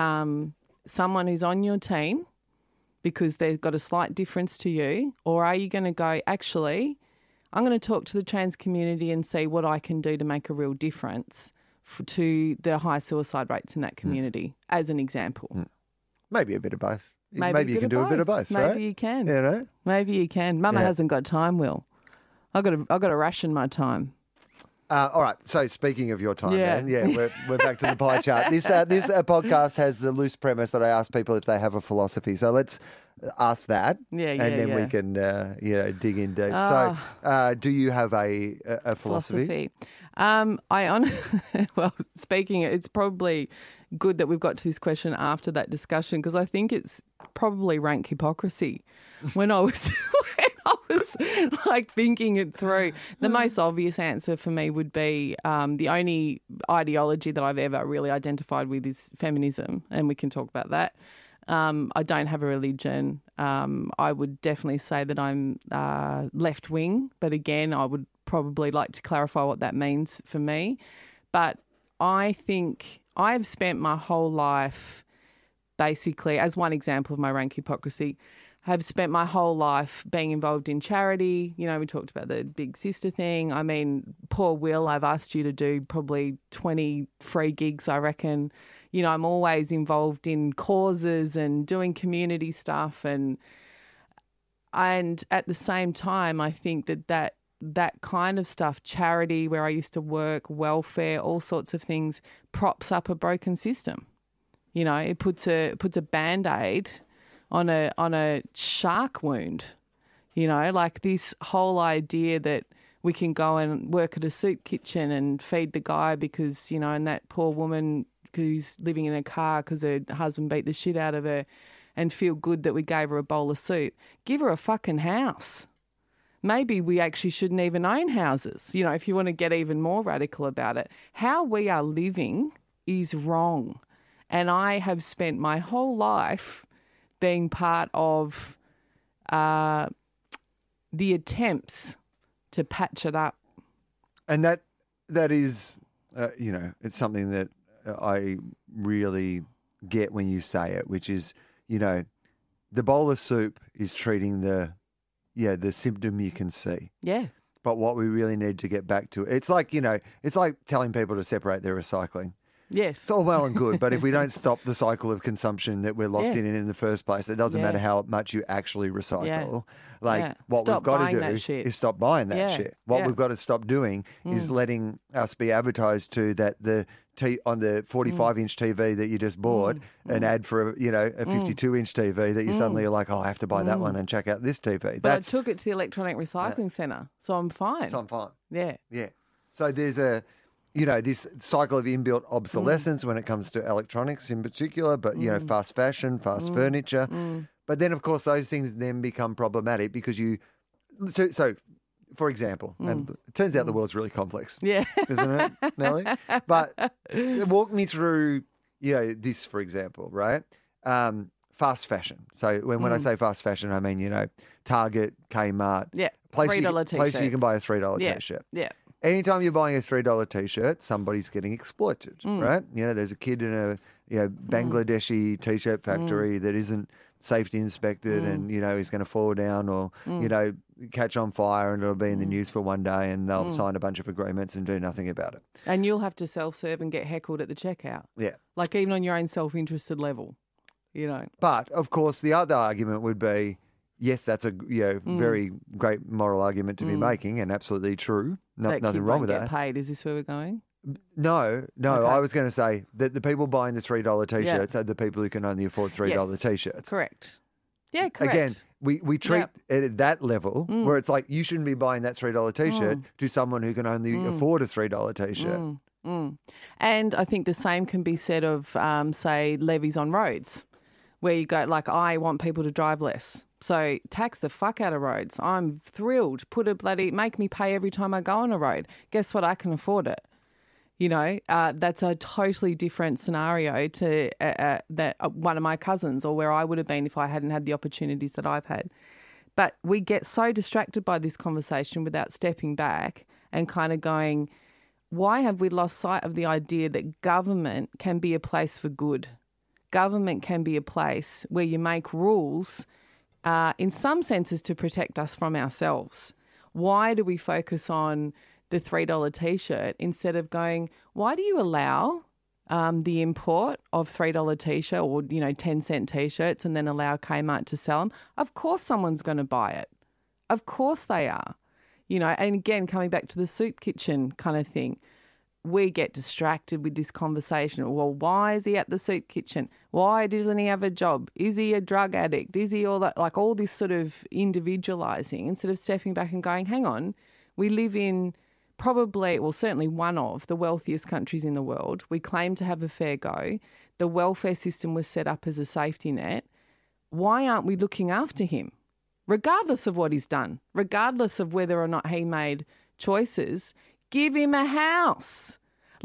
someone who's on your team because they've got a slight difference to you? Or are you going to go, actually, I'm going to talk to the trans community and see what I can do to make a real difference to the high suicide rates in that community, as an example? Maybe a bit of both. Maybe you can do a bit of both, Maybe right? Maybe you can. Maybe you can. Mama hasn't got time, Will. I've got to ration my time. All right. So speaking of your time, Dan, we're back to the pie chart. This podcast has the loose premise that I ask people if they have a philosophy. So let's ask that, and then we can dig in deep. So, do you have a philosophy? Well, speaking, it's probably good that we've got to this question after that discussion, because I think it's probably rank hypocrisy. When I was like thinking it through, the most obvious answer for me would be the only ideology that I've ever really identified with is feminism, and we can talk about that. I don't have a religion. I would definitely say that I'm left wing, but again, I would probably like to clarify what that means for me. But I think I've spent my whole life, basically, as one example of my rank hypocrisy, have spent my whole life being involved in charity. We talked about the Big Sister thing. I mean, poor Will, I've asked you to do probably 20 free gigs, I reckon. I'm always involved in causes and doing community stuff. And at the same time, I think that kind of stuff, charity, where I used to work, welfare, all sorts of things, props up a broken system. It puts a Band-Aid on a shark wound. Like this whole idea that we can go and work at a soup kitchen and feed the guy because, and that poor woman who's living in a car because her husband beat the shit out of her, and feel good that we gave her a bowl of soup. Give her a fucking house. Maybe we actually shouldn't even own houses, if you want to get even more radical about it. How we are living is wrong. And I have spent my whole life being part of the attempts to patch it up. And that is, it's something that I really get when you say it, which is, you know, the bowl of soup is treating the symptom you can see. Yeah. But what we really need to get back to, it's like, you know, it's like telling people to separate their recycling. Yes. It's all well and good, but if we don't stop the cycle of consumption that we're locked in the first place, it doesn't matter how much you actually recycle. What Stop we've got buying to that do shit. is stop buying that shit. What we've got to stop doing is letting us be advertised to that on the 45-inch TV that you just bought, an ad for a 52-inch TV that you suddenly are like, oh, I have to buy that one and check out this TV. But I took it to the electronic recycling centre, so I'm fine. So I'm fine. Yeah. Yeah. So there's this cycle of inbuilt obsolescence when it comes to electronics in particular, but, fast fashion, fast furniture. But then, of course, those things then become problematic because so for example, and it turns out the world's really complex. Yeah. Isn't it, Nelly? But walk me through, this, for example, right? Fast fashion. So when I say fast fashion, I mean, Target, Kmart. Yeah. Place $3 place you can buy a $3 T-shirt. Yeah. Anytime you're buying a $3 T-shirt, somebody's getting exploited, right? There's a kid in a Bangladeshi T-shirt factory that isn't safety inspected and, he's going to fall down or, catch on fire and it'll be in the news for one day and they'll sign a bunch of agreements and do nothing about it. And you'll have to self-serve and get heckled at the checkout. Yeah. Like even on your own self-interested level, But, of course, the other argument would be, yes, that's a very great moral argument to be making and absolutely true. Nothing wrong with that. Get paid. Is this where we're going? No. Okay. I was going to say that the people buying the $3 T-shirts are the people who can only afford $3 T-shirts. Correct. Yeah, correct. Again, we treat it at that level where it's like you shouldn't be buying that $3 T-shirt to someone who can only afford a $3 T-shirt. And I think the same can be said of, say, levies on roads, where you go, like, I want people to drive less. So tax the fuck out of roads. I'm thrilled. Make me pay every time I go on a road. Guess what? I can afford it. That's a totally different scenario to that one of my cousins or where I would have been if I hadn't had the opportunities that I've had. But we get so distracted by this conversation without stepping back and kind of going, why have we lost sight of the idea that government can be a place for good? Government can be a place where you make rules in some senses to protect us from ourselves. Why do we focus on the $3 T-shirt instead of going, why do you allow the import of $3 T-shirt or, 10-cent T-shirts and then allow Kmart to sell them? Of course someone's going to buy it. Of course they are. And again, coming back to the soup kitchen kind of thing, we get distracted with this conversation. Well, why is he at the soup kitchen? Why doesn't he have a job? Is he a drug addict? Is he all that? Like all this sort of individualising instead of stepping back and going, hang on, we live in certainly one of the wealthiest countries in the world. We claim to have a fair go. The welfare system was set up as a safety net. Why aren't we looking after him? Regardless of what he's done, regardless of whether or not he made choices, give him a house.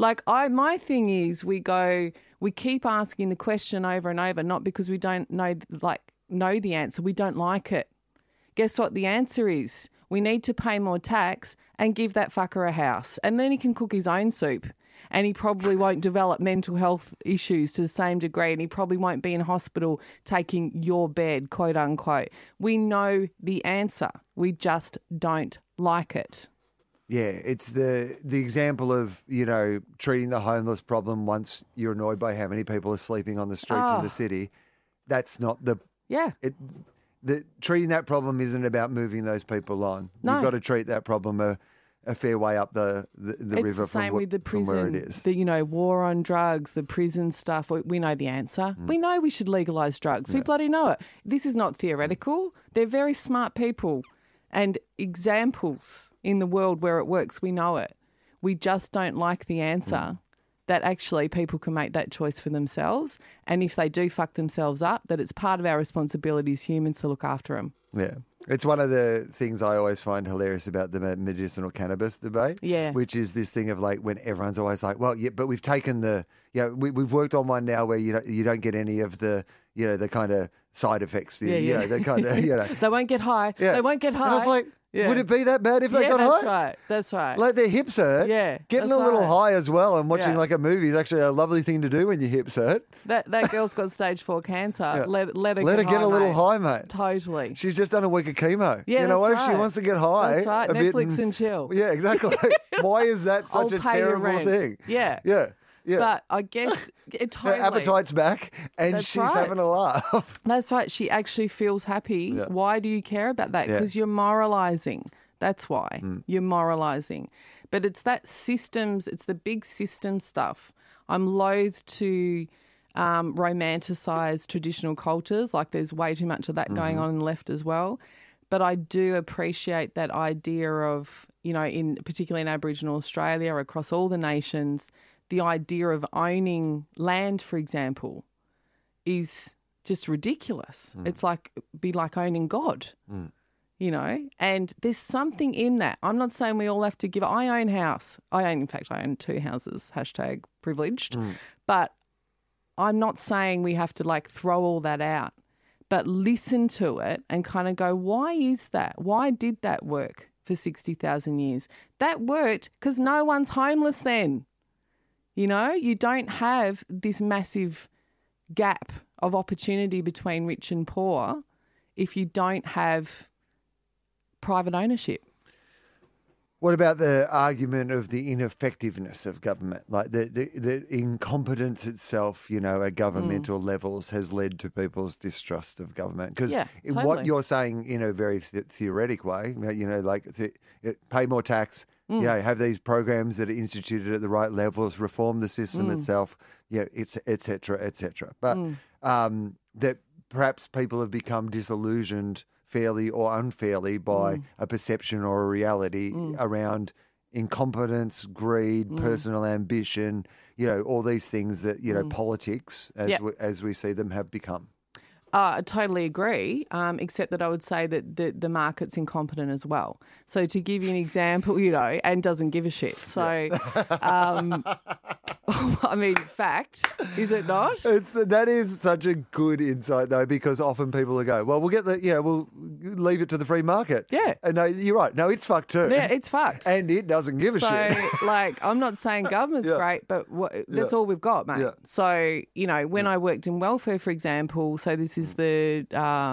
My thing is we keep asking the question over and over, not because we don't know the answer. We don't like it. Guess what the answer is? We need to pay more tax and give that fucker a house. And then he can cook his own soup. And he probably won't develop mental health issues to the same degree. And he probably won't be in hospital taking your bed, quote unquote. We know the answer. We just don't like it. Yeah, it's the example of, treating the homeless problem once you're annoyed by how many people are sleeping on the streets in the city. That's not the... Yeah. Treating that problem isn't about moving those people on. No. You've got to treat that problem a fair way up the river from with the prison, from where it is. The war on drugs, the prison stuff. We know the answer. We know we should legalise drugs. We bloody know it. This is not theoretical. They're very smart people and examples in the world where it works. We know it. We just don't like the answer that actually people can make that choice for themselves. And if they do fuck themselves up, that it's part of our responsibility as humans to look after them. Yeah. It's one of the things I always find hilarious about the medicinal cannabis debate. Yeah. Which is this thing of when everyone's always like, well, yeah, but we've taken we've worked on one now where you don't get any of the, the kind of side effects. The kind of, They won't get high. Yeah. They won't get high. And I was like, Yeah. Would it be that bad if they got that's high? right. That's right. Like their hips hurt. Yeah, Getting that's a little right. high as well and watching Yeah. like a movie is actually a lovely thing to do when your hips hurt. That girl's got stage 4 cancer. Yeah. Let her Let her get a little mate. high, mate. Totally. She's just done a week of chemo. Yeah, You know what? that's If she right. wants to get high, That's right. a bit Netflix and chill. Yeah, exactly. Why is that I'll such a pay your terrible rent. thing? Yeah. Yeah. Yeah. But I guess it Her totally. appetite's back and That's she's right. having a laugh. That's right. She actually feels happy. Yeah. Why do you care about that? Yeah. Because you're moralizing. That's why. You're moralizing. But it's that systems, it's the big system stuff. I'm loath to romanticize traditional cultures. Like there's way too much of that going on in the left as well. But I do appreciate that idea of, particularly in Aboriginal Australia, across all the nations, the idea of owning land, for example, is just ridiculous. It's be like owning God, and there's something in that. I'm not saying we all have to give. I own house. I own 2 houses, #privileged. But I'm not saying we have to throw all that out, but listen to it and kind of go, why is that? Why did that work for 60,000 years? That worked because no one's homeless then. You don't have this massive gap of opportunity between rich and poor if you don't have private ownership. What about the argument of the ineffectiveness of government? Like the incompetence itself, at governmental levels has led to people's distrust of government. Because what totally. you're saying in a very theoretic way, pay more tax, have these programs that are instituted at the right levels, reform the system itself, it's et cetera. But that perhaps people have become disillusioned fairly or unfairly by a perception or a reality around incompetence, greed, personal ambition, all these things that, politics, as we see them, have become. I totally agree, except that I would say that the market's incompetent as well. So to give you an example, and doesn't give a shit. So, I mean, fact, is it not? That is such a good insight, though, because often people will go, well, we'll leave it to the free market. Yeah. And no, you're right. No, it's fucked too. Yeah, it's fucked. And it doesn't give a shit. So, I'm not saying government's great, but that's all we've got, mate. Yeah. So, when I worked in welfare, for example, so this is the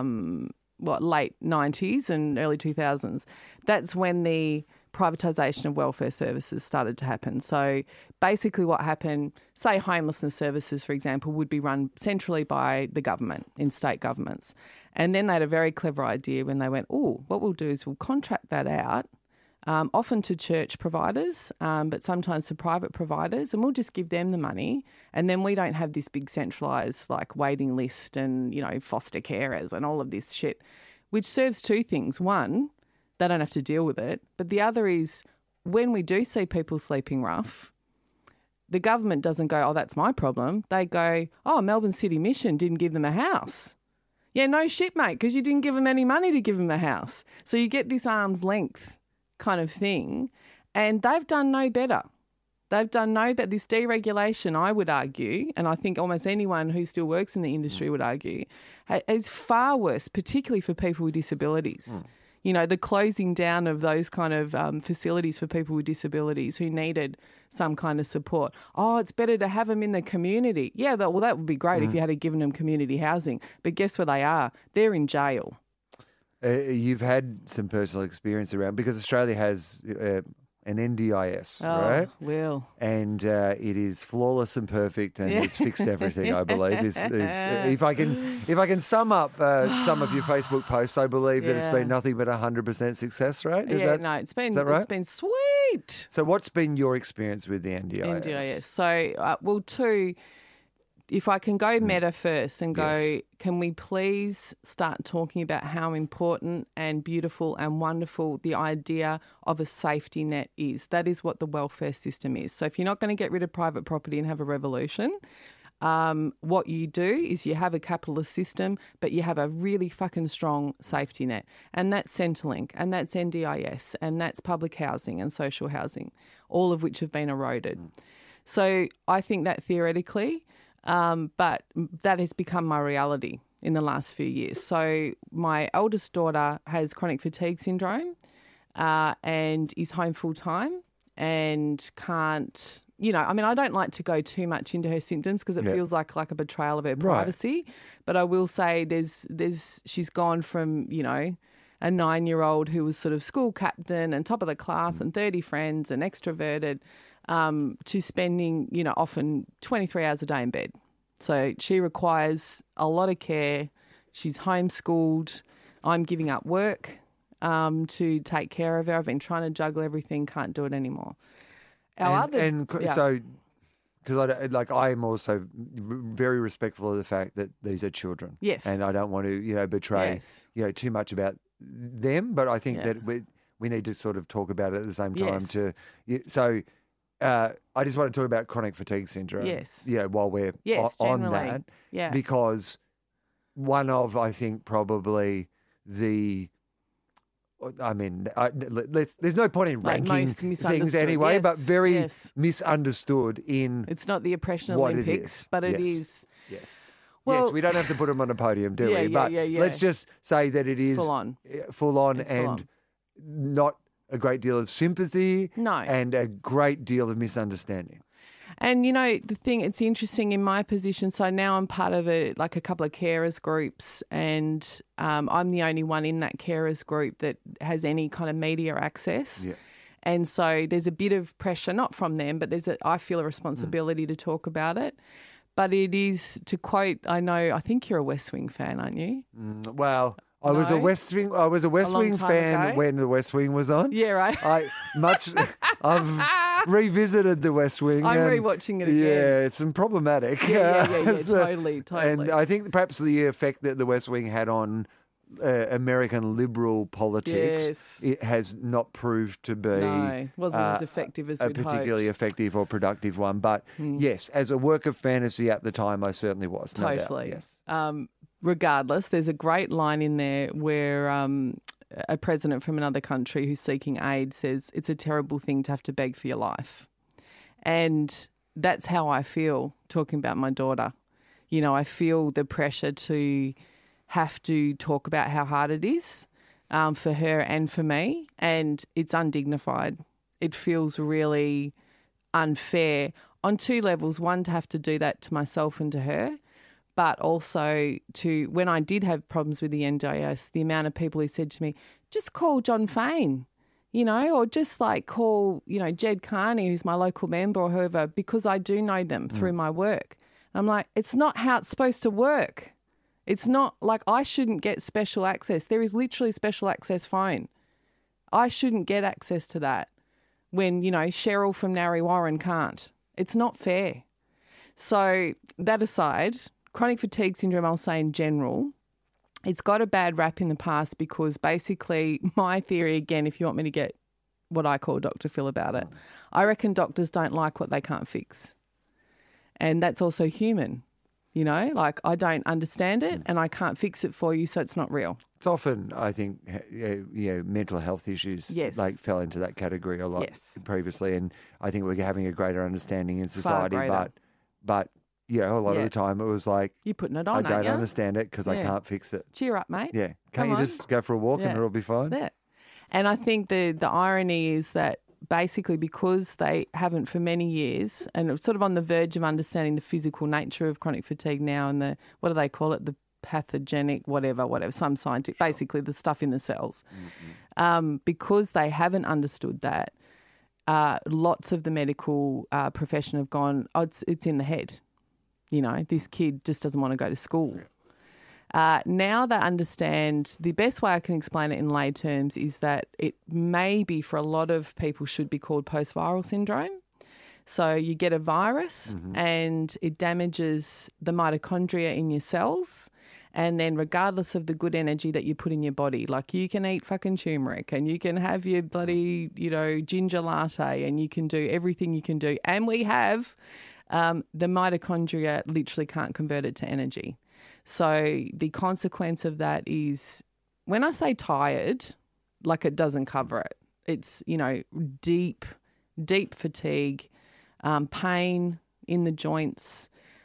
late 90s and early 2000s, that's when the privatisation of welfare services started to happen. So basically what happened, say homelessness services, for example, would be run centrally by the government in state governments. And then they had a very clever idea when they went, what we'll do is we'll contract that out, often to church providers, but sometimes to private providers, and we'll just give them the money. And then we don't have this big centralised waiting list and, foster carers and all of this shit, which serves two things. One, they don't have to deal with it. But the other is when we do see people sleeping rough, the government doesn't go, that's my problem. They go, Melbourne City Mission didn't give them a house. Yeah, no shit, mate, because you didn't give them any money to give them a house. So you get this arm's length kind of thing, and they've done no better. They've done no better. This deregulation, I would argue, and I think almost anyone who still works in the industry would argue, is far worse, particularly for people with disabilities. The closing down of those kind of facilities for people with disabilities who needed some kind of support. It's better to have them in the community. Yeah, that would be great if you had given them community housing. But guess where they are? They're in jail. You've had some personal experience around, because Australia has an NDIS, right? Well. And it is flawless and perfect, and it's fixed everything, I believe. If I can sum up some of your Facebook posts, I believe that it's been nothing but 100% success rate. It's been right? It's been sweet. So what's been your experience with the NDIS? NDIS. So, two. If I can go meta first and go, Yes. Can we please start talking about how important and beautiful and wonderful the idea of a safety net is? That is what the welfare system is. So if you're not going to get rid of private property and have a revolution, what you do is you have a capitalist system, but you have a really fucking strong safety net. And that's Centrelink, and that's NDIS, and that's public housing and social housing, all of which have been eroded. So I think that theoretically... but that has become my reality in the last few years. So my eldest daughter has chronic fatigue syndrome, and is home full time and can't, I don't like to go too much into her symptoms because it feels like a betrayal of her privacy. But I will say she's gone from, a 9-year-old who was sort of school captain and top of the class and 30 friends and extroverted to spending, often 23 hours a day in bed. So she requires a lot of care. She's homeschooled. I'm giving up work to take care of her. I've been trying to juggle everything, can't do it anymore. So, because I am also very respectful of the fact that these are children. Yes. And I don't want to, betray, too much about them. But I think that we need to sort of talk about it at the same time I just want to talk about chronic fatigue syndrome. Yes. While we're on that. Yeah. Because one of, I think, probably there's no point in ranking things anyway, but very misunderstood in. It's not the oppression Olympics, but it is. Yes. Well, yes, we don't have to put them on a podium, do we? But let's just say that it is full on and not a great deal of sympathy and a great deal of misunderstanding. And, the thing, it's interesting in my position. So now I'm part of a couple of carers groups and I'm the only one in that carers group that has any kind of media access. Yeah. And so there's a bit of pressure, not from them, but I feel a responsibility to talk about it. But it is, to quote, I think you're a West Wing fan, aren't you? Well, I was a West Wing fan ago. when the West Wing was on. Yeah, right. I've revisited the West Wing. I'm rewatching it again. Yeah, it's problematic. Yeah, totally. And I think perhaps the effect that the West Wing had on American liberal politics, it has not proved to be wasn't as effective as we'd particularly hoped. effective or productive one. But yes, as a work of fantasy at the time, I certainly was. Totally. No doubt, yes. Regardless, there's a great line in there where a president from another country who's seeking aid says it's a terrible thing to have to beg for your life. And that's how I feel talking about my daughter. I feel the pressure to have to talk about how hard it is for her and for me, and it's undignified. It feels really unfair on two levels. One, to have to do that to myself and to her, but also to, when I did have problems with the NDIS, the amount of people who said to me, just call John Fain, or just call, Jed Carney, who's my local member or whoever, because I do know them through my work. And I'm like, it's not how it's supposed to work. It's not like I shouldn't get special access. There is literally special access phone. I shouldn't get access to that when, Cheryl from Narre Warren can't. It's not fair. So that aside, chronic fatigue syndrome, I'll say in general, it's got a bad rap in the past because basically my theory, again, if you want me to get what I call Dr. Phil about it, I reckon doctors don't like what they can't fix. And that's also human. I don't understand it and I can't fix it for you, so it's not real. It's often, I think, mental health issues fell into that category a lot previously, and I think we're having a greater understanding in society. But a lot of the time it was like, you're putting it on. I don't understand it because I can't fix it. Cheer up, mate. Yeah, can't you just go for a walk and it'll be fine? Yeah, and I think the irony is that basically because they haven't for many years, and it's sort of on the verge of understanding the physical nature of chronic fatigue now and the, what do they call it, the pathogenic, whatever, some scientific, basically the stuff in the cells. Because they haven't understood that, lots of the medical profession have gone, it's in the head. This kid just doesn't want to go to school. Now they understand, the best way I can explain it in lay terms is that it maybe for a lot of people should be called post-viral syndrome. So you get a virus and it damages the mitochondria in your cells, and then regardless of the good energy that you put in your body, like you can eat fucking turmeric and you can have your bloody, ginger latte and you can do everything you can do. And we have, the mitochondria literally can't convert it to energy. So the consequence of that is, when I say tired, it doesn't cover it. It's, deep fatigue, pain in the joints,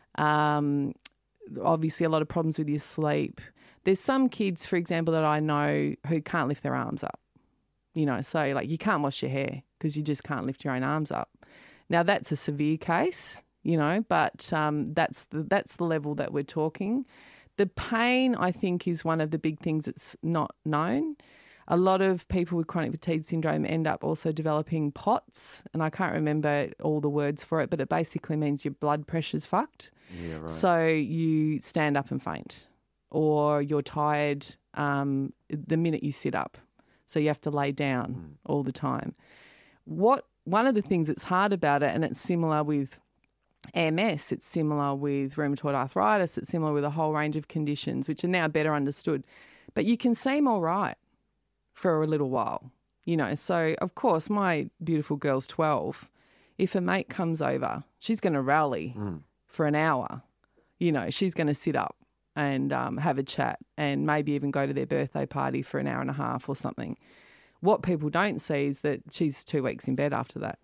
obviously a lot of problems with your sleep. There's some kids, for example, that I know who can't lift their arms up. So like you can't wash your hair because you just can't lift your own arms up. Now that's a severe case, but that's the level that we're talking. The pain, I think, is one of the big things that's not known. A lot of people with chronic fatigue syndrome end up also developing POTS, and I can't remember all the words for it, but it basically means your blood pressure's fucked. Yeah, right. So you stand up and faint, or you're tired the minute you sit up. So you have to lay down all the time. One of the things that's hard about it, and it's similar with MS, it's similar with rheumatoid arthritis, it's similar with a whole range of conditions which are now better understood. But you can seem all right for a little while, So, of course, my beautiful girl's 12. If a mate comes over, she's going to rally for an hour. She's going to sit up and have a chat and maybe even go to their birthday party for an hour and a half or something. What people don't see is that she's 2 weeks in bed after that,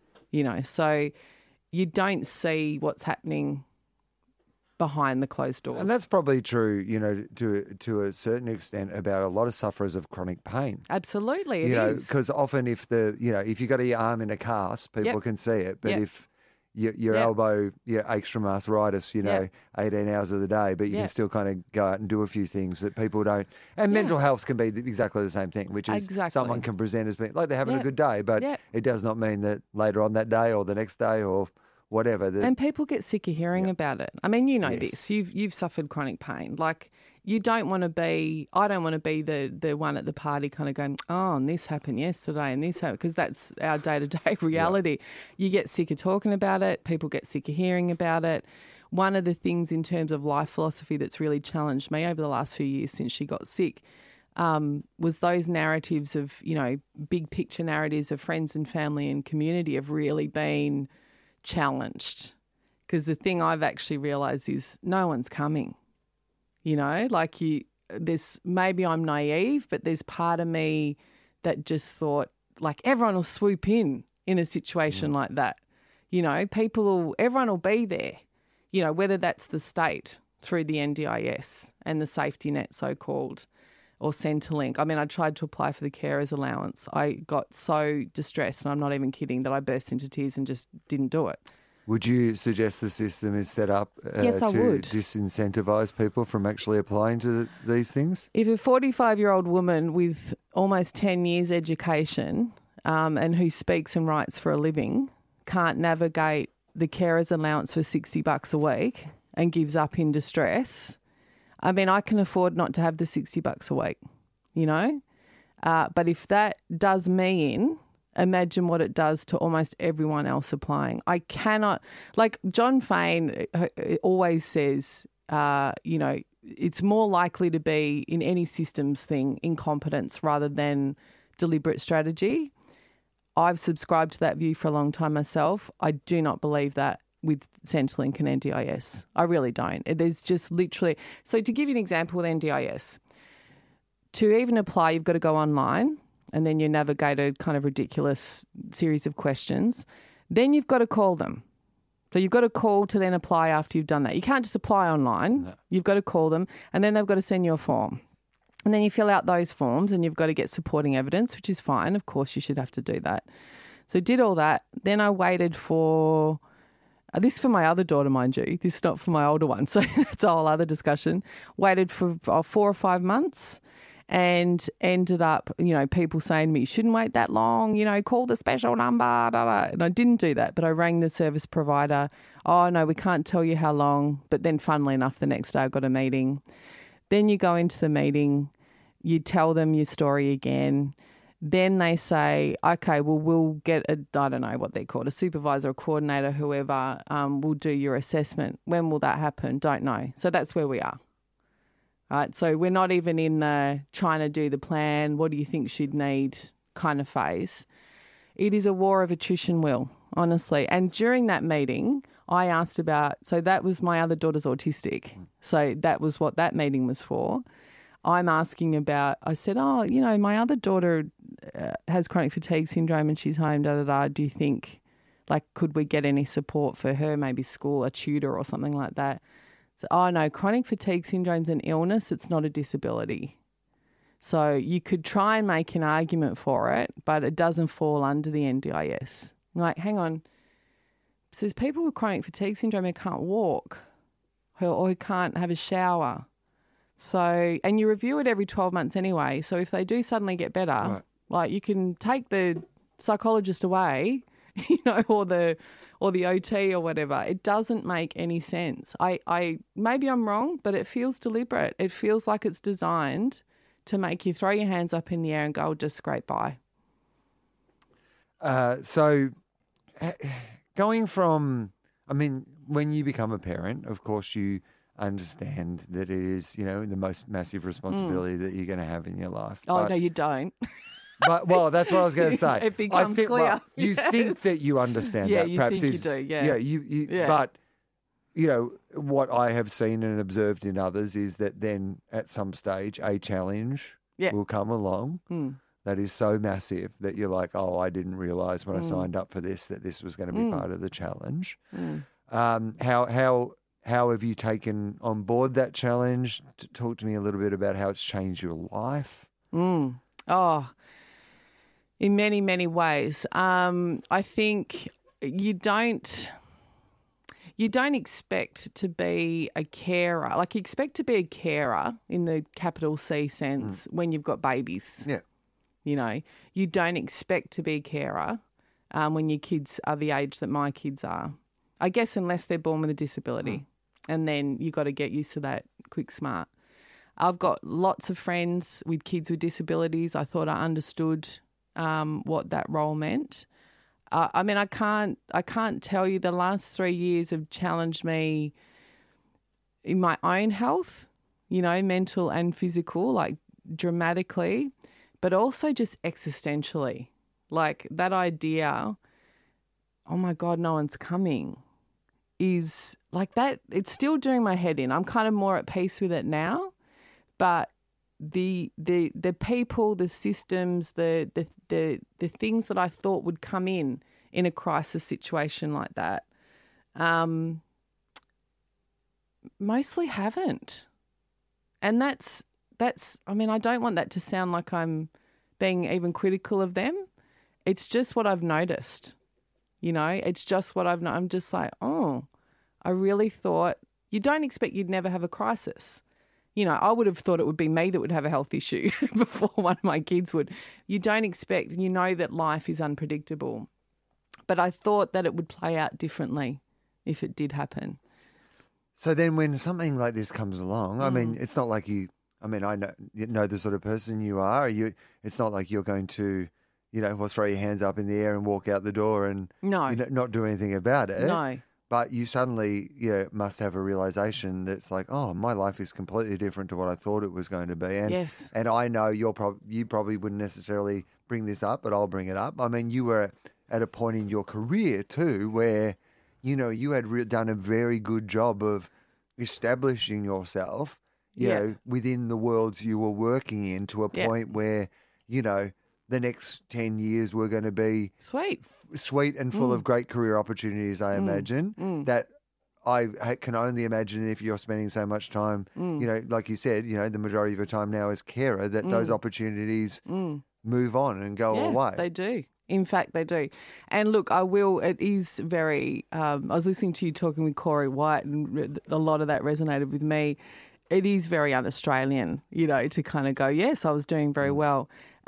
So you don't see what's happening behind the closed doors. And that's probably true, to a certain extent about a lot of sufferers of chronic pain. Absolutely, it is. Because often if you've got your arm in a cast, people can see it. But if your elbow aches from arthritis, 18 hours of the day, but you can still kind of go out and do a few things that people don't. And mental health can be exactly the same thing, which is someone can present as being like they're having a good day, but it does not mean that later on that day or the next day or whatever. And people get sick of hearing about it. I mean, this. You've suffered chronic pain. Like, I don't want to be the one at the party kind of going, oh, and this happened yesterday and this happened, because that's our day-to-day reality. You get sick of talking about it. People get sick of hearing about it. One of the things in terms of life philosophy that's really challenged me over the last few years since she got sick was those narratives of, big picture narratives of friends and family and community have really been challenged, because the thing I've actually realised is no one's coming. There's, maybe I'm naive, but there's part of me that just thought like everyone will swoop in a situation like that. Everyone will be there, whether that's the state through the NDIS and the safety net so-called, or Centrelink. I mean, I tried to apply for the carers allowance. I got so distressed, and I'm not even kidding, that I burst into tears and just didn't do it. Would you suggest the system is set up Yes, I would. disincentivise people from actually applying to these things? If a 45-year-old woman with almost 10 years education and who speaks and writes for a living can't navigate the carers allowance for $60 a week and gives up in distress, I mean, I can afford not to have the $60 a week, But if that does me in, imagine what it does to almost everyone else applying. I cannot, like John Fain always says, it's more likely to be in any systems thing incompetence rather than deliberate strategy. I've subscribed to that view for a long time myself. I do not believe that with Centrelink and NDIS. I really don't. There's just literally... So to give you an example with NDIS, to even apply, you've got to go online and then you navigate a kind of ridiculous series of questions. Then you've got to call them. So you've got to call to then apply after you've done that. You can't just apply online. No. You've got to call them, and then they've got to send you a form. And then you fill out those forms and you've got to get supporting evidence, which is fine. Of course, you should have to do that. So did all that. Then I waited for... this is for my other daughter, mind you. This is not for my older one. So that's a whole other discussion. Waited for 4 or 5 months and ended up, people saying to me, you shouldn't wait that long, call the special number. Da, da. And I didn't do that, but I rang the service provider. Oh, no, we can't tell you how long. But then funnily enough, the next day I got a meeting. Then you go into the meeting, you tell them your story again. Then they say, okay, well, we'll get I don't know what they're called, a supervisor, a coordinator, whoever will do your assessment. When will that happen? Don't know. So that's where we are. Right. So we're not even in the trying to do the plan, what do you think she'd need kind of phase. It is a war of attrition, Will, honestly. And during that meeting, I asked about, so that was my other daughter's autistic. So that was what that meeting was for. I'm asking about, I said, my other daughter has chronic fatigue syndrome and she's home, do you think, could we get any support for her, maybe school, a tutor or something like that? So, no, chronic fatigue syndrome's an illness, it's not a disability. So you could try and make an argument for it, but it doesn't fall under the NDIS. Like, hang on. So there's people with chronic fatigue syndrome who can't walk or who can't have a shower. So, and you review it every 12 months anyway. So if they do suddenly get better, Right. like you can take the psychologist away, you know, or the OT or whatever. It doesn't make any sense. I maybe I'm wrong, but it feels deliberate. It feels like it's designed to make you throw your hands up in the air and go, just scrape by. So going from, I mean, when you become a parent, of course, you understand that it is, you know, the most massive responsibility that you're going to have in your life. Oh, no, you don't. But, well, that's what I was going to say. It becomes clear. Well, you think that you understand that. You Perhaps think is, you do, yeah. Yeah, you but, you know, what I have seen and observed in others is that then at some stage a challenge will come along that is so massive that you're like, oh, I didn't realise when I signed up for this that this was going to be part of the challenge. How have you taken on board that challenge? Talk to me a little bit about how it's changed your life. Oh, in many, many ways. I think you don't expect to be a carer. Like, you expect to be a carer in the capital C sense when you've got babies. Yeah. You know, you don't expect to be a carer when your kids are the age that my kids are. I guess unless they're born with a disability. And then you got to get used to that quick smart. I've got lots of friends with kids with disabilities. I thought I understood what that role meant. I mean, I can't tell you. The last 3 years have challenged me in my own health, you know, mental and physical, like dramatically, but also just existentially. Like that idea, oh my God, no one's coming, is like that. It's still doing my head in. I'm kind of more at peace with it now, but the people, the systems, the things that I thought would come in a crisis situation like that, mostly haven't. And that's. I mean, I don't want that to sound like I'm being even critical of them. It's just what I've noticed. You know, it's just what I've. I'm just like, oh, I really thought you don't expect you'd never have a crisis. You know, I would have thought it would be me that would have a health issue before one of my kids would. You don't expect, you know that life is unpredictable. But I thought that it would play out differently if it did happen. So then when something like this comes along, I mean, it's not like you I know, you know the sort of person you are. It's not like you're going to, you know, throw your hands up in the air and walk out the door and not do anything about it. No. But you suddenly, must have a realization that's like, oh, my life is completely different to what I thought it was going to be. And Yes. and I know you probably wouldn't necessarily bring this up, but I'll bring it up. I mean, you were at a point in your career too where, you know, you had done a very good job of establishing yourself, you know, within the worlds you were working in to a point where, you know, the next 10 years were going to be sweet and full of great career opportunities, I imagine, that I can only imagine if you're spending so much time, you know, like you said, you know, the majority of your time now as carer, that those opportunities move on and go away. They do. In fact, they do. And look, it is very, I was listening to you talking with Corey White and a lot of that resonated with me. It is very un-Australian, you know, to kind of go, yes, I was doing very well.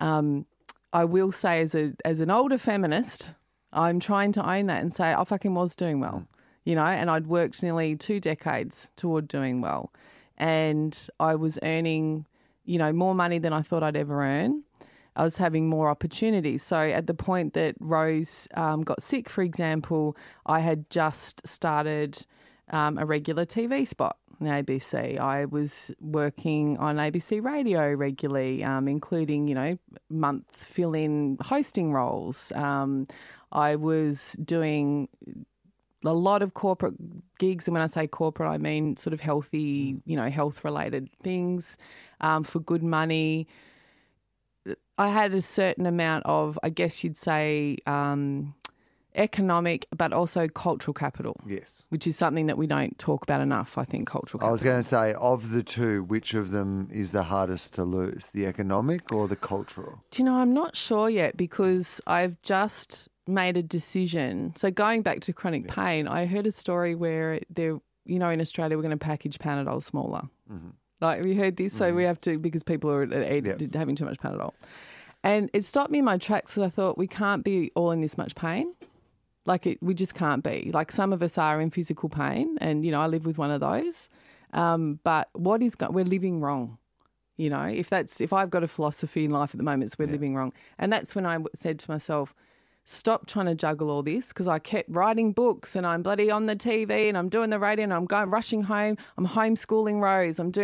I will say as an older feminist, I'm trying to own that and say I fucking was doing well, you know, and I'd worked nearly 2 decades toward doing well. And I was earning, you know, more money than I thought I'd ever earn. I was having more opportunities. So at the point that Rose got sick, for example, I had just started a regular TV spot on ABC. I was working on ABC Radio regularly, including, you know, month fill-in hosting roles. I was doing a lot of corporate gigs, and when I say corporate, I mean sort of healthy, you know, health-related things for good money. I had a certain amount of, I guess you'd say, economic, but also cultural capital, Yes. which is something that we don't talk about enough, I think, cultural capital. I was going to say, of the two, which of them is the hardest to lose, the economic or the cultural? Do you know, I'm not sure yet because I've just made a decision. So going back to chronic pain, I heard a story where there, you know, in Australia, we're going to package Panadol smaller. Mm-hmm. Like, have you heard this? So we have to, because people are having too much Panadol. And it stopped me in my tracks because I thought we can't be all in this much pain. Like, we just can't be. Like, some of us are in physical pain and, you know, I live with one of those. But we're living wrong. You know, if I've got a philosophy in life at the moment, it's we're living wrong. And that's when I said to myself, stop trying to juggle all this, because I kept writing books and I'm bloody on the TV and I'm doing the radio and I'm rushing home. I'm homeschooling Rose. I'm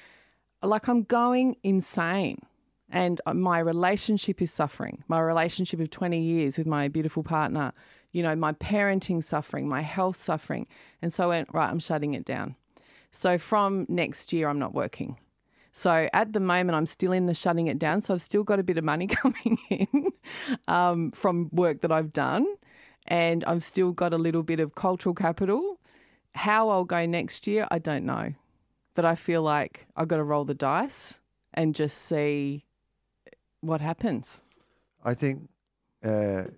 going insane. And my relationship is suffering. My relationship of 20 years with my beautiful partner, you know, my parenting suffering, my health suffering. And so I went, right, I'm shutting it down. So from next year, I'm not working. So at the moment, I'm still in the shutting it down. So I've still got a bit of money coming in from work that I've done. And I've still got a little bit of cultural capital. How I'll go next year, I don't know. But I feel like I've got to roll the dice and just see what happens. I think I've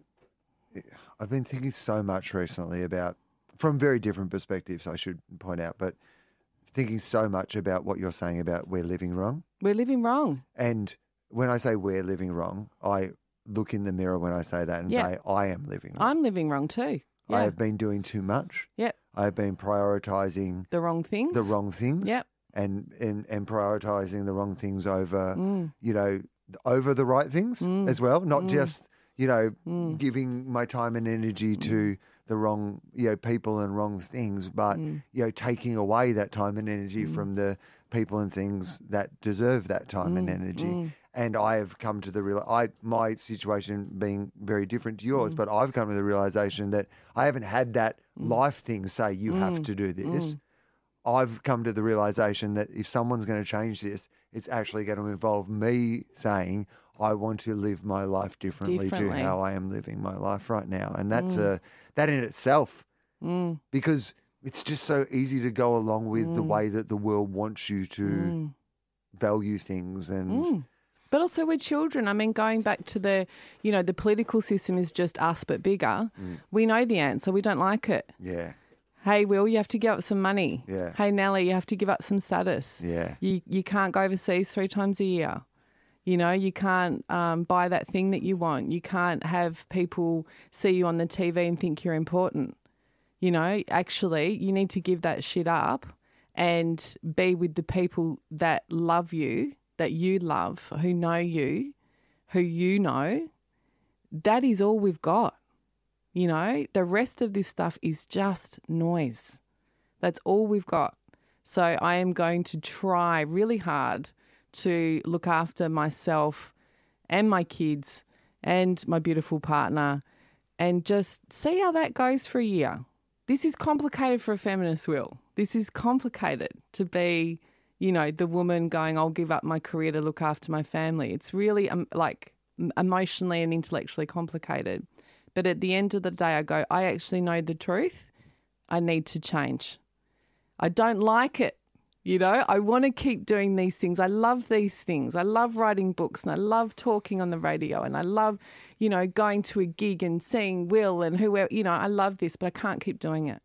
been thinking so much recently about, from very different perspectives, I should point out, but thinking so much about what you're saying about we're living wrong. We're living wrong. And when I say we're living wrong, I look in the mirror when I say that and say I am living wrong. I'm living wrong too. Yeah. I have been doing too much. Yep. I have been prioritising the wrong things. Yep. And prioritising the wrong things over, you know, over the right things as well. Not just, you know, giving my time and energy to the wrong, you know, people and wrong things, but, you know, taking away that time and energy from the people and things that deserve that time and energy. And I have come to my situation being very different to yours, but I've come to the realisation that I haven't had that life thing say, you have to do this. I've come to the realisation that if someone's going to change this, it's actually going to involve me saying, I want to live my life differently to how I am living my life right now. And that's that in itself, because it's just so easy to go along with the way that the world wants you to value things. And But also we're children. I mean, going back to the political system is just us but bigger. We know the answer. We don't like it. Yeah. Hey, Will, you have to give up some money. Yeah. Hey, Nellie, you have to give up some status. Yeah. You can't go overseas 3 times a year. You know, you can't buy that thing that you want. You can't have people see you on the TV and think you're important. You know, actually, you need to give that shit up and be with the people that love you, that you love, who know you, who you know. That is all we've got. You know, the rest of this stuff is just noise. That's all we've got. So I am going to try really hard to look after myself and my kids and my beautiful partner and just see how that goes for a year. This is complicated for a feminist, Will. This is complicated to be, you know, the woman going, I'll give up my career to look after my family. It's really emotionally and intellectually complicated. But at the end of the day, I go, I actually know the truth. I need to change. I don't like it. You know, I want to keep doing these things. I love these things. I love writing books and I love talking on the radio and I love, you know, going to a gig and seeing Will and whoever, you know, I love this, but I can't keep doing it.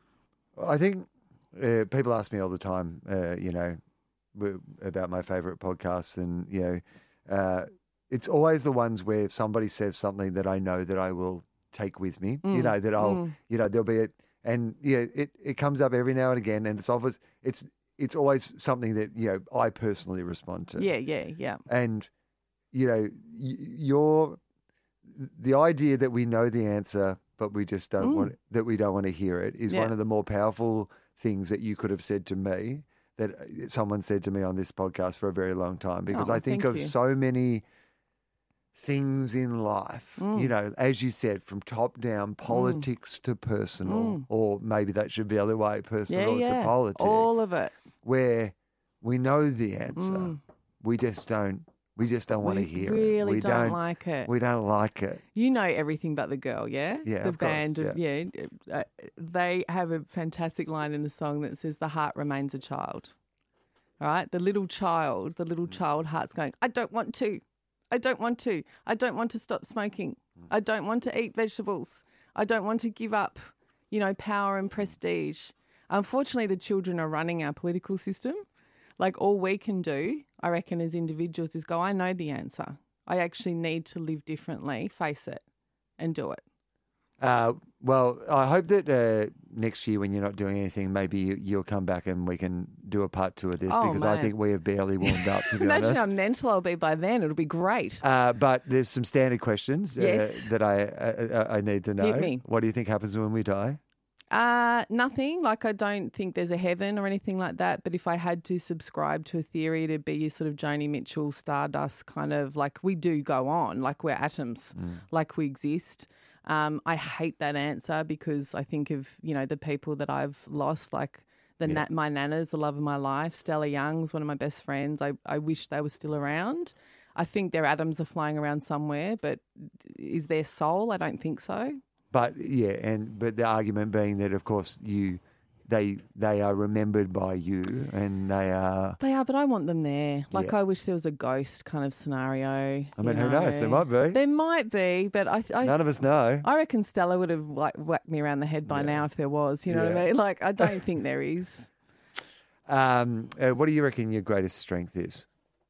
I think people ask me all the time, you know, about my favourite podcasts and, you know, it's always the ones where somebody says something that I know that I will take with me, you know, that I'll, you know, there'll be and yeah, it comes up every now and again and it's obvious, it's always something that, you know, I personally respond to. Yeah. And, you know, the idea that we know the answer, but we just don't want to hear it is one of the more powerful things that you could have said to me, that someone said to me on this podcast for a very long time, because I think of so many things in life, you know, as you said, from top down, politics to personal, or maybe that should be the other way, personal to politics. All of it. Where we know the answer, we just don't We just don't want to hear really it. We don't like it. We don't like it. You know Everything But the Girl, yeah? Yeah, the of course, band, they have a fantastic line in the song that says, "The heart remains a child." All right? The little child heart's going, "I don't want to. I don't want to. I don't want to stop smoking. I don't want to eat vegetables. I don't want to give up, power and prestige." Unfortunately, the children are running our political system. Like, all we can do, I reckon, as individuals is go, I know the answer. I actually need to live differently, face it, and do it. Well, I hope that next year when you're not doing anything, maybe you'll come back and we can do a part 2 of this because I think we have barely warmed up, to be Imagine honest. how mental I'll be by then. It'll be great. But there's some standard questions that I need to know. Hit me. What do you think happens when we die? Nothing. Like, I don't think there's a heaven or anything like that. But if I had to subscribe to a theory, it'd be sort of Joni Mitchell, Stardust, kind of like we do go on, like we're atoms, like we exist. I hate that answer because I think of, the people that I've lost, like my nanas, the love of my life. Stella Young's one of my best friends. I wish they were still around. I think their atoms are flying around somewhere, but is their soul? I don't think so. But but the argument being that, of course, they are remembered by you, and they are. They are, but I want them there. Like, I wish there was a ghost kind of scenario. I mean, who knows? There might be. There might be, but I none of us know. I reckon Stella would have whacked me around the head by now if there was. You know what I mean? Like, I don't think there is. What do you reckon your greatest strength is?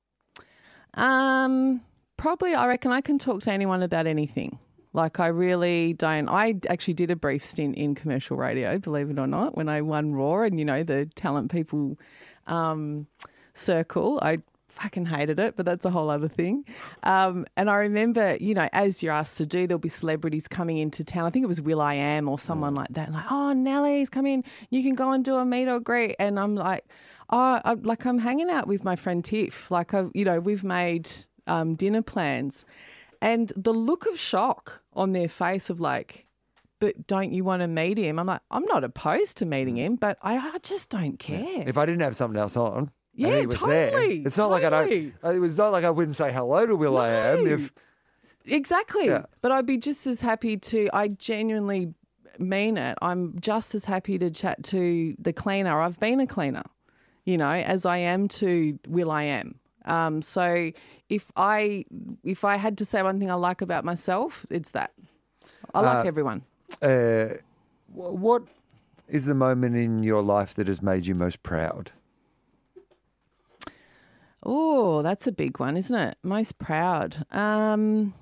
Probably, I reckon I can talk to anyone about anything. Like, I really don't. I actually did a brief stint in commercial radio, believe it or not, when I won Raw and, the talent people circle. I fucking hated it, but that's a whole other thing. And I remember, as you're asked to do, there'll be celebrities coming into town. I think it was will.i.am or someone like that. Like, "Oh, Nellie's come in. You can go and do a meet or greet." And I'm like, I'm hanging out with my friend Tiff. Like, we've made dinner plans. And the look of shock on their face of like, "But don't you want to meet him?" I'm like, I'm not opposed to meeting him, but I just don't care. If I didn't have something else on, yeah, he was totally. there. It's not like I don't. It was not like I wouldn't say hello to will.i.am if. Exactly. Yeah. But I'd be just as happy to. I genuinely mean it. I'm just as happy to chat to the cleaner. I've been a cleaner, as I am to will.i.am. So if I had to say one thing I like about myself, it's that. I like everyone. What is the moment in your life that has made you most proud? Oh, that's a big one, isn't it? Most proud. You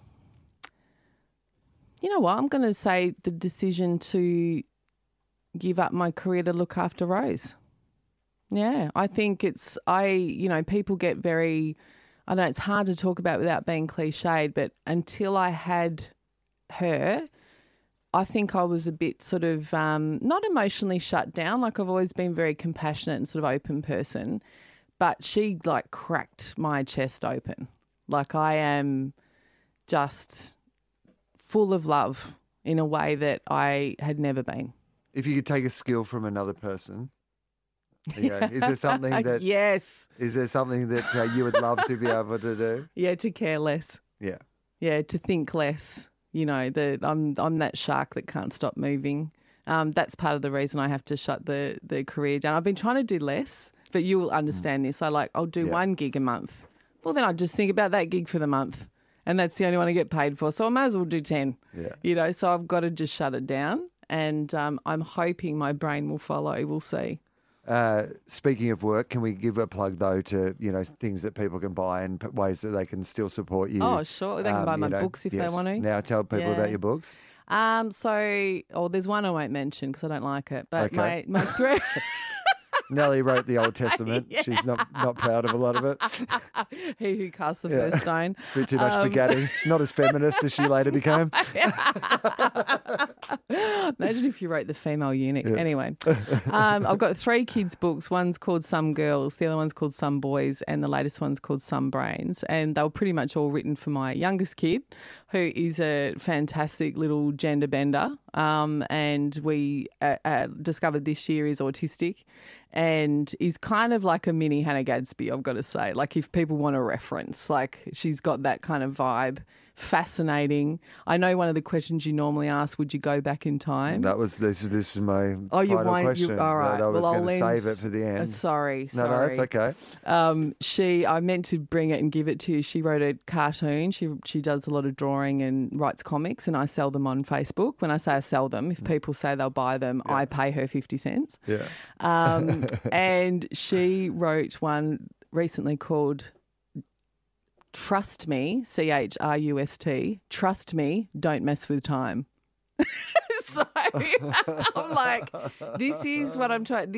know what? I'm going to say the decision to give up my career to look after Rose. Yeah, I think people get very, I don't know, it's hard to talk about without being cliched, but until I had her, I think I was a bit sort of not emotionally shut down. Like, I've always been very compassionate and sort of open person, but she cracked my chest open. Like, I am just full of love in a way that I had never been. If you could take a skill from another person, is there something that yes? Is there something that you would love to be able to do? Yeah, to care less. Yeah, to think less. That I'm that shark that can't stop moving. That's part of the reason I have to shut the career down. I've been trying to do less, but you will understand this. I'll do one gig a month. Well, then I just think about that gig for the month, and that's the only one I get paid for. So I might as well do 10. Yeah. So I've got to just shut it down, and I'm hoping my brain will follow. We'll see. Speaking of work, can we give a plug though to things that people can buy and ways that they can still support you? Oh, sure, they can buy my books if they want to. Now tell people about your books. There's one I won't mention because I don't like it, but my three. Nellie wrote the Old Testament. Yeah. She's not proud of a lot of it. He who cast the first stone. A bit too much spaghetti. Not as feminist as she later became. Imagine if you wrote The Female Eunuch. Yeah. Anyway, I've got 3 kids' books. One's called Some Girls, the other one's called Some Boys, and the latest one's called Some Brains. And they were pretty much all written for my youngest kid, who is a fantastic little gender bender. and we discovered this year is autistic and is kind of like a mini Hannah Gadsby, I've got to say. Like if people want a reference, like she's got that kind of vibe. Fascinating. I know one of the questions you normally ask, would you go back in time? This is my you final won't. question. All right. I was I'll going to save it for the end. Sorry. No, it's okay. I meant to bring it and give it to you. She wrote a cartoon. She does a lot of drawing and writes comics, and I sell them on Facebook. When I say I sell them, if people say they'll buy them, I pay her 50 cents. Yeah. And she wrote one recently called Trust Me, CHRUST, Trust Me, Don't Mess with Time. So I'm like, this is what I'm trying.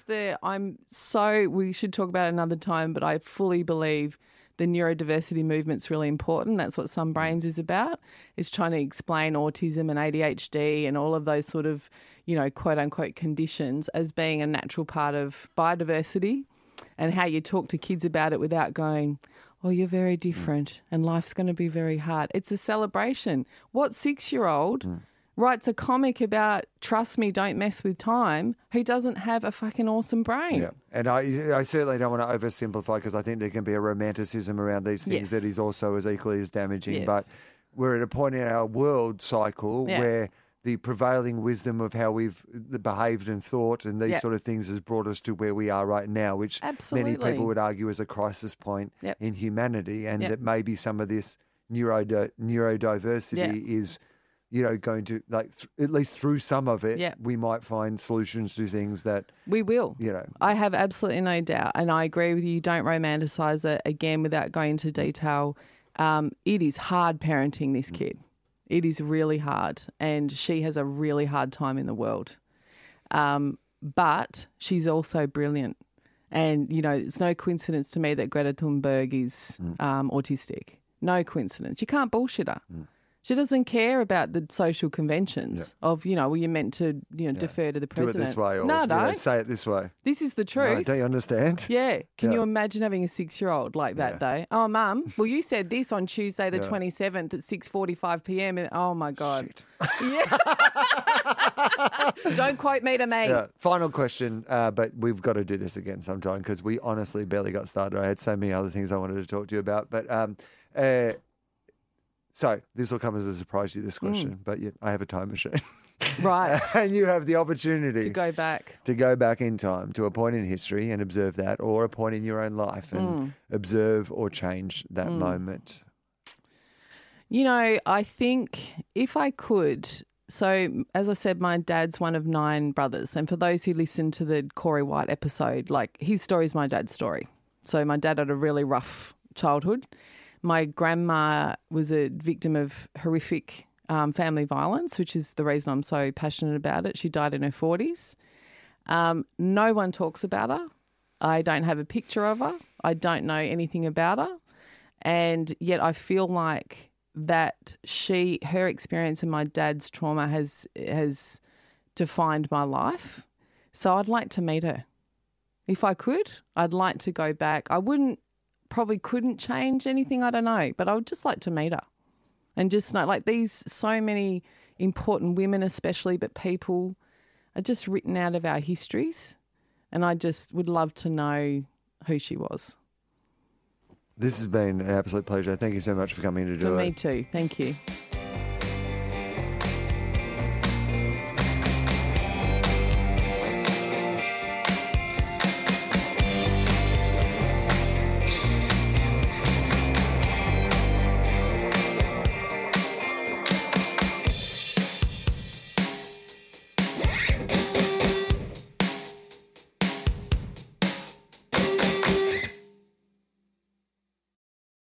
We should talk about it another time, but I fully believe the neurodiversity movement's really important. That's what Some Brains is about, is trying to explain autism and ADHD and all of those sort of, quote unquote conditions as being a natural part of biodiversity, and how you talk to kids about it without going, oh, you're very different and life's going to be very hard. It's a celebration. What 6-year-old writes a comic about trust me, don't mess with time, who doesn't have a fucking awesome brain? Yeah. And I certainly don't want to oversimplify, because I think there can be a romanticism around these things that is also as equally as damaging. Yes. But we're at a point in our world cycle where the prevailing wisdom of how we've behaved and thought and these sort of things has brought us to where we are right now, which many people would argue is a crisis point in humanity, and that maybe some of this neurodiversity is, going to, at least through some of it, we might find solutions to things that... We will. I have absolutely no doubt. And I agree with you. Don't romanticize it. Again, without going into detail, it is hard parenting this kid. It is really hard, and she has a really hard time in the world. But she's also brilliant. And, it's no coincidence to me that Greta Thunberg is autistic. No coincidence. You can't bullshit her. She doesn't care about the social conventions of, you're meant to, defer to the president. Do it this way, or no. say it this way. This is the truth. No, don't you understand? Yeah. Can you imagine having a 6-year-old like that, though? Oh, Mum, well, you said this on Tuesday the 27th at 6:45 p.m. And, oh, my God. Shit. Yeah. Don't quote me to me. Yeah. Final question, but we've got to do this again sometime, because we honestly barely got started. I had so many other things I wanted to talk to you about. But so this will come as a surprise to you, this question, but I have a time machine. Right. And you have the opportunity to go back in time to a point in history and observe that, or a point in your own life and observe or change that moment. I think if I could, so as I said, my dad's one of 9 brothers. And for those who listen to the Corey White episode, his story is my dad's story. So my dad had a really rough childhood. My grandma was a victim of horrific family violence, which is the reason I'm so passionate about it. She died in her 40s. No one talks about her. I don't have a picture of her. I don't know anything about her. And yet I feel like that her experience and my dad's trauma has defined my life. So I'd like to meet her. If I could, I'd like to go back. Probably couldn't change anything, I don't know, but I would just like to meet her and just know, so many important women especially, but people are just written out of our histories, and I just would love to know who she was. This has been an absolute pleasure. Thank you so much for coming to do it. For me too. Thank you.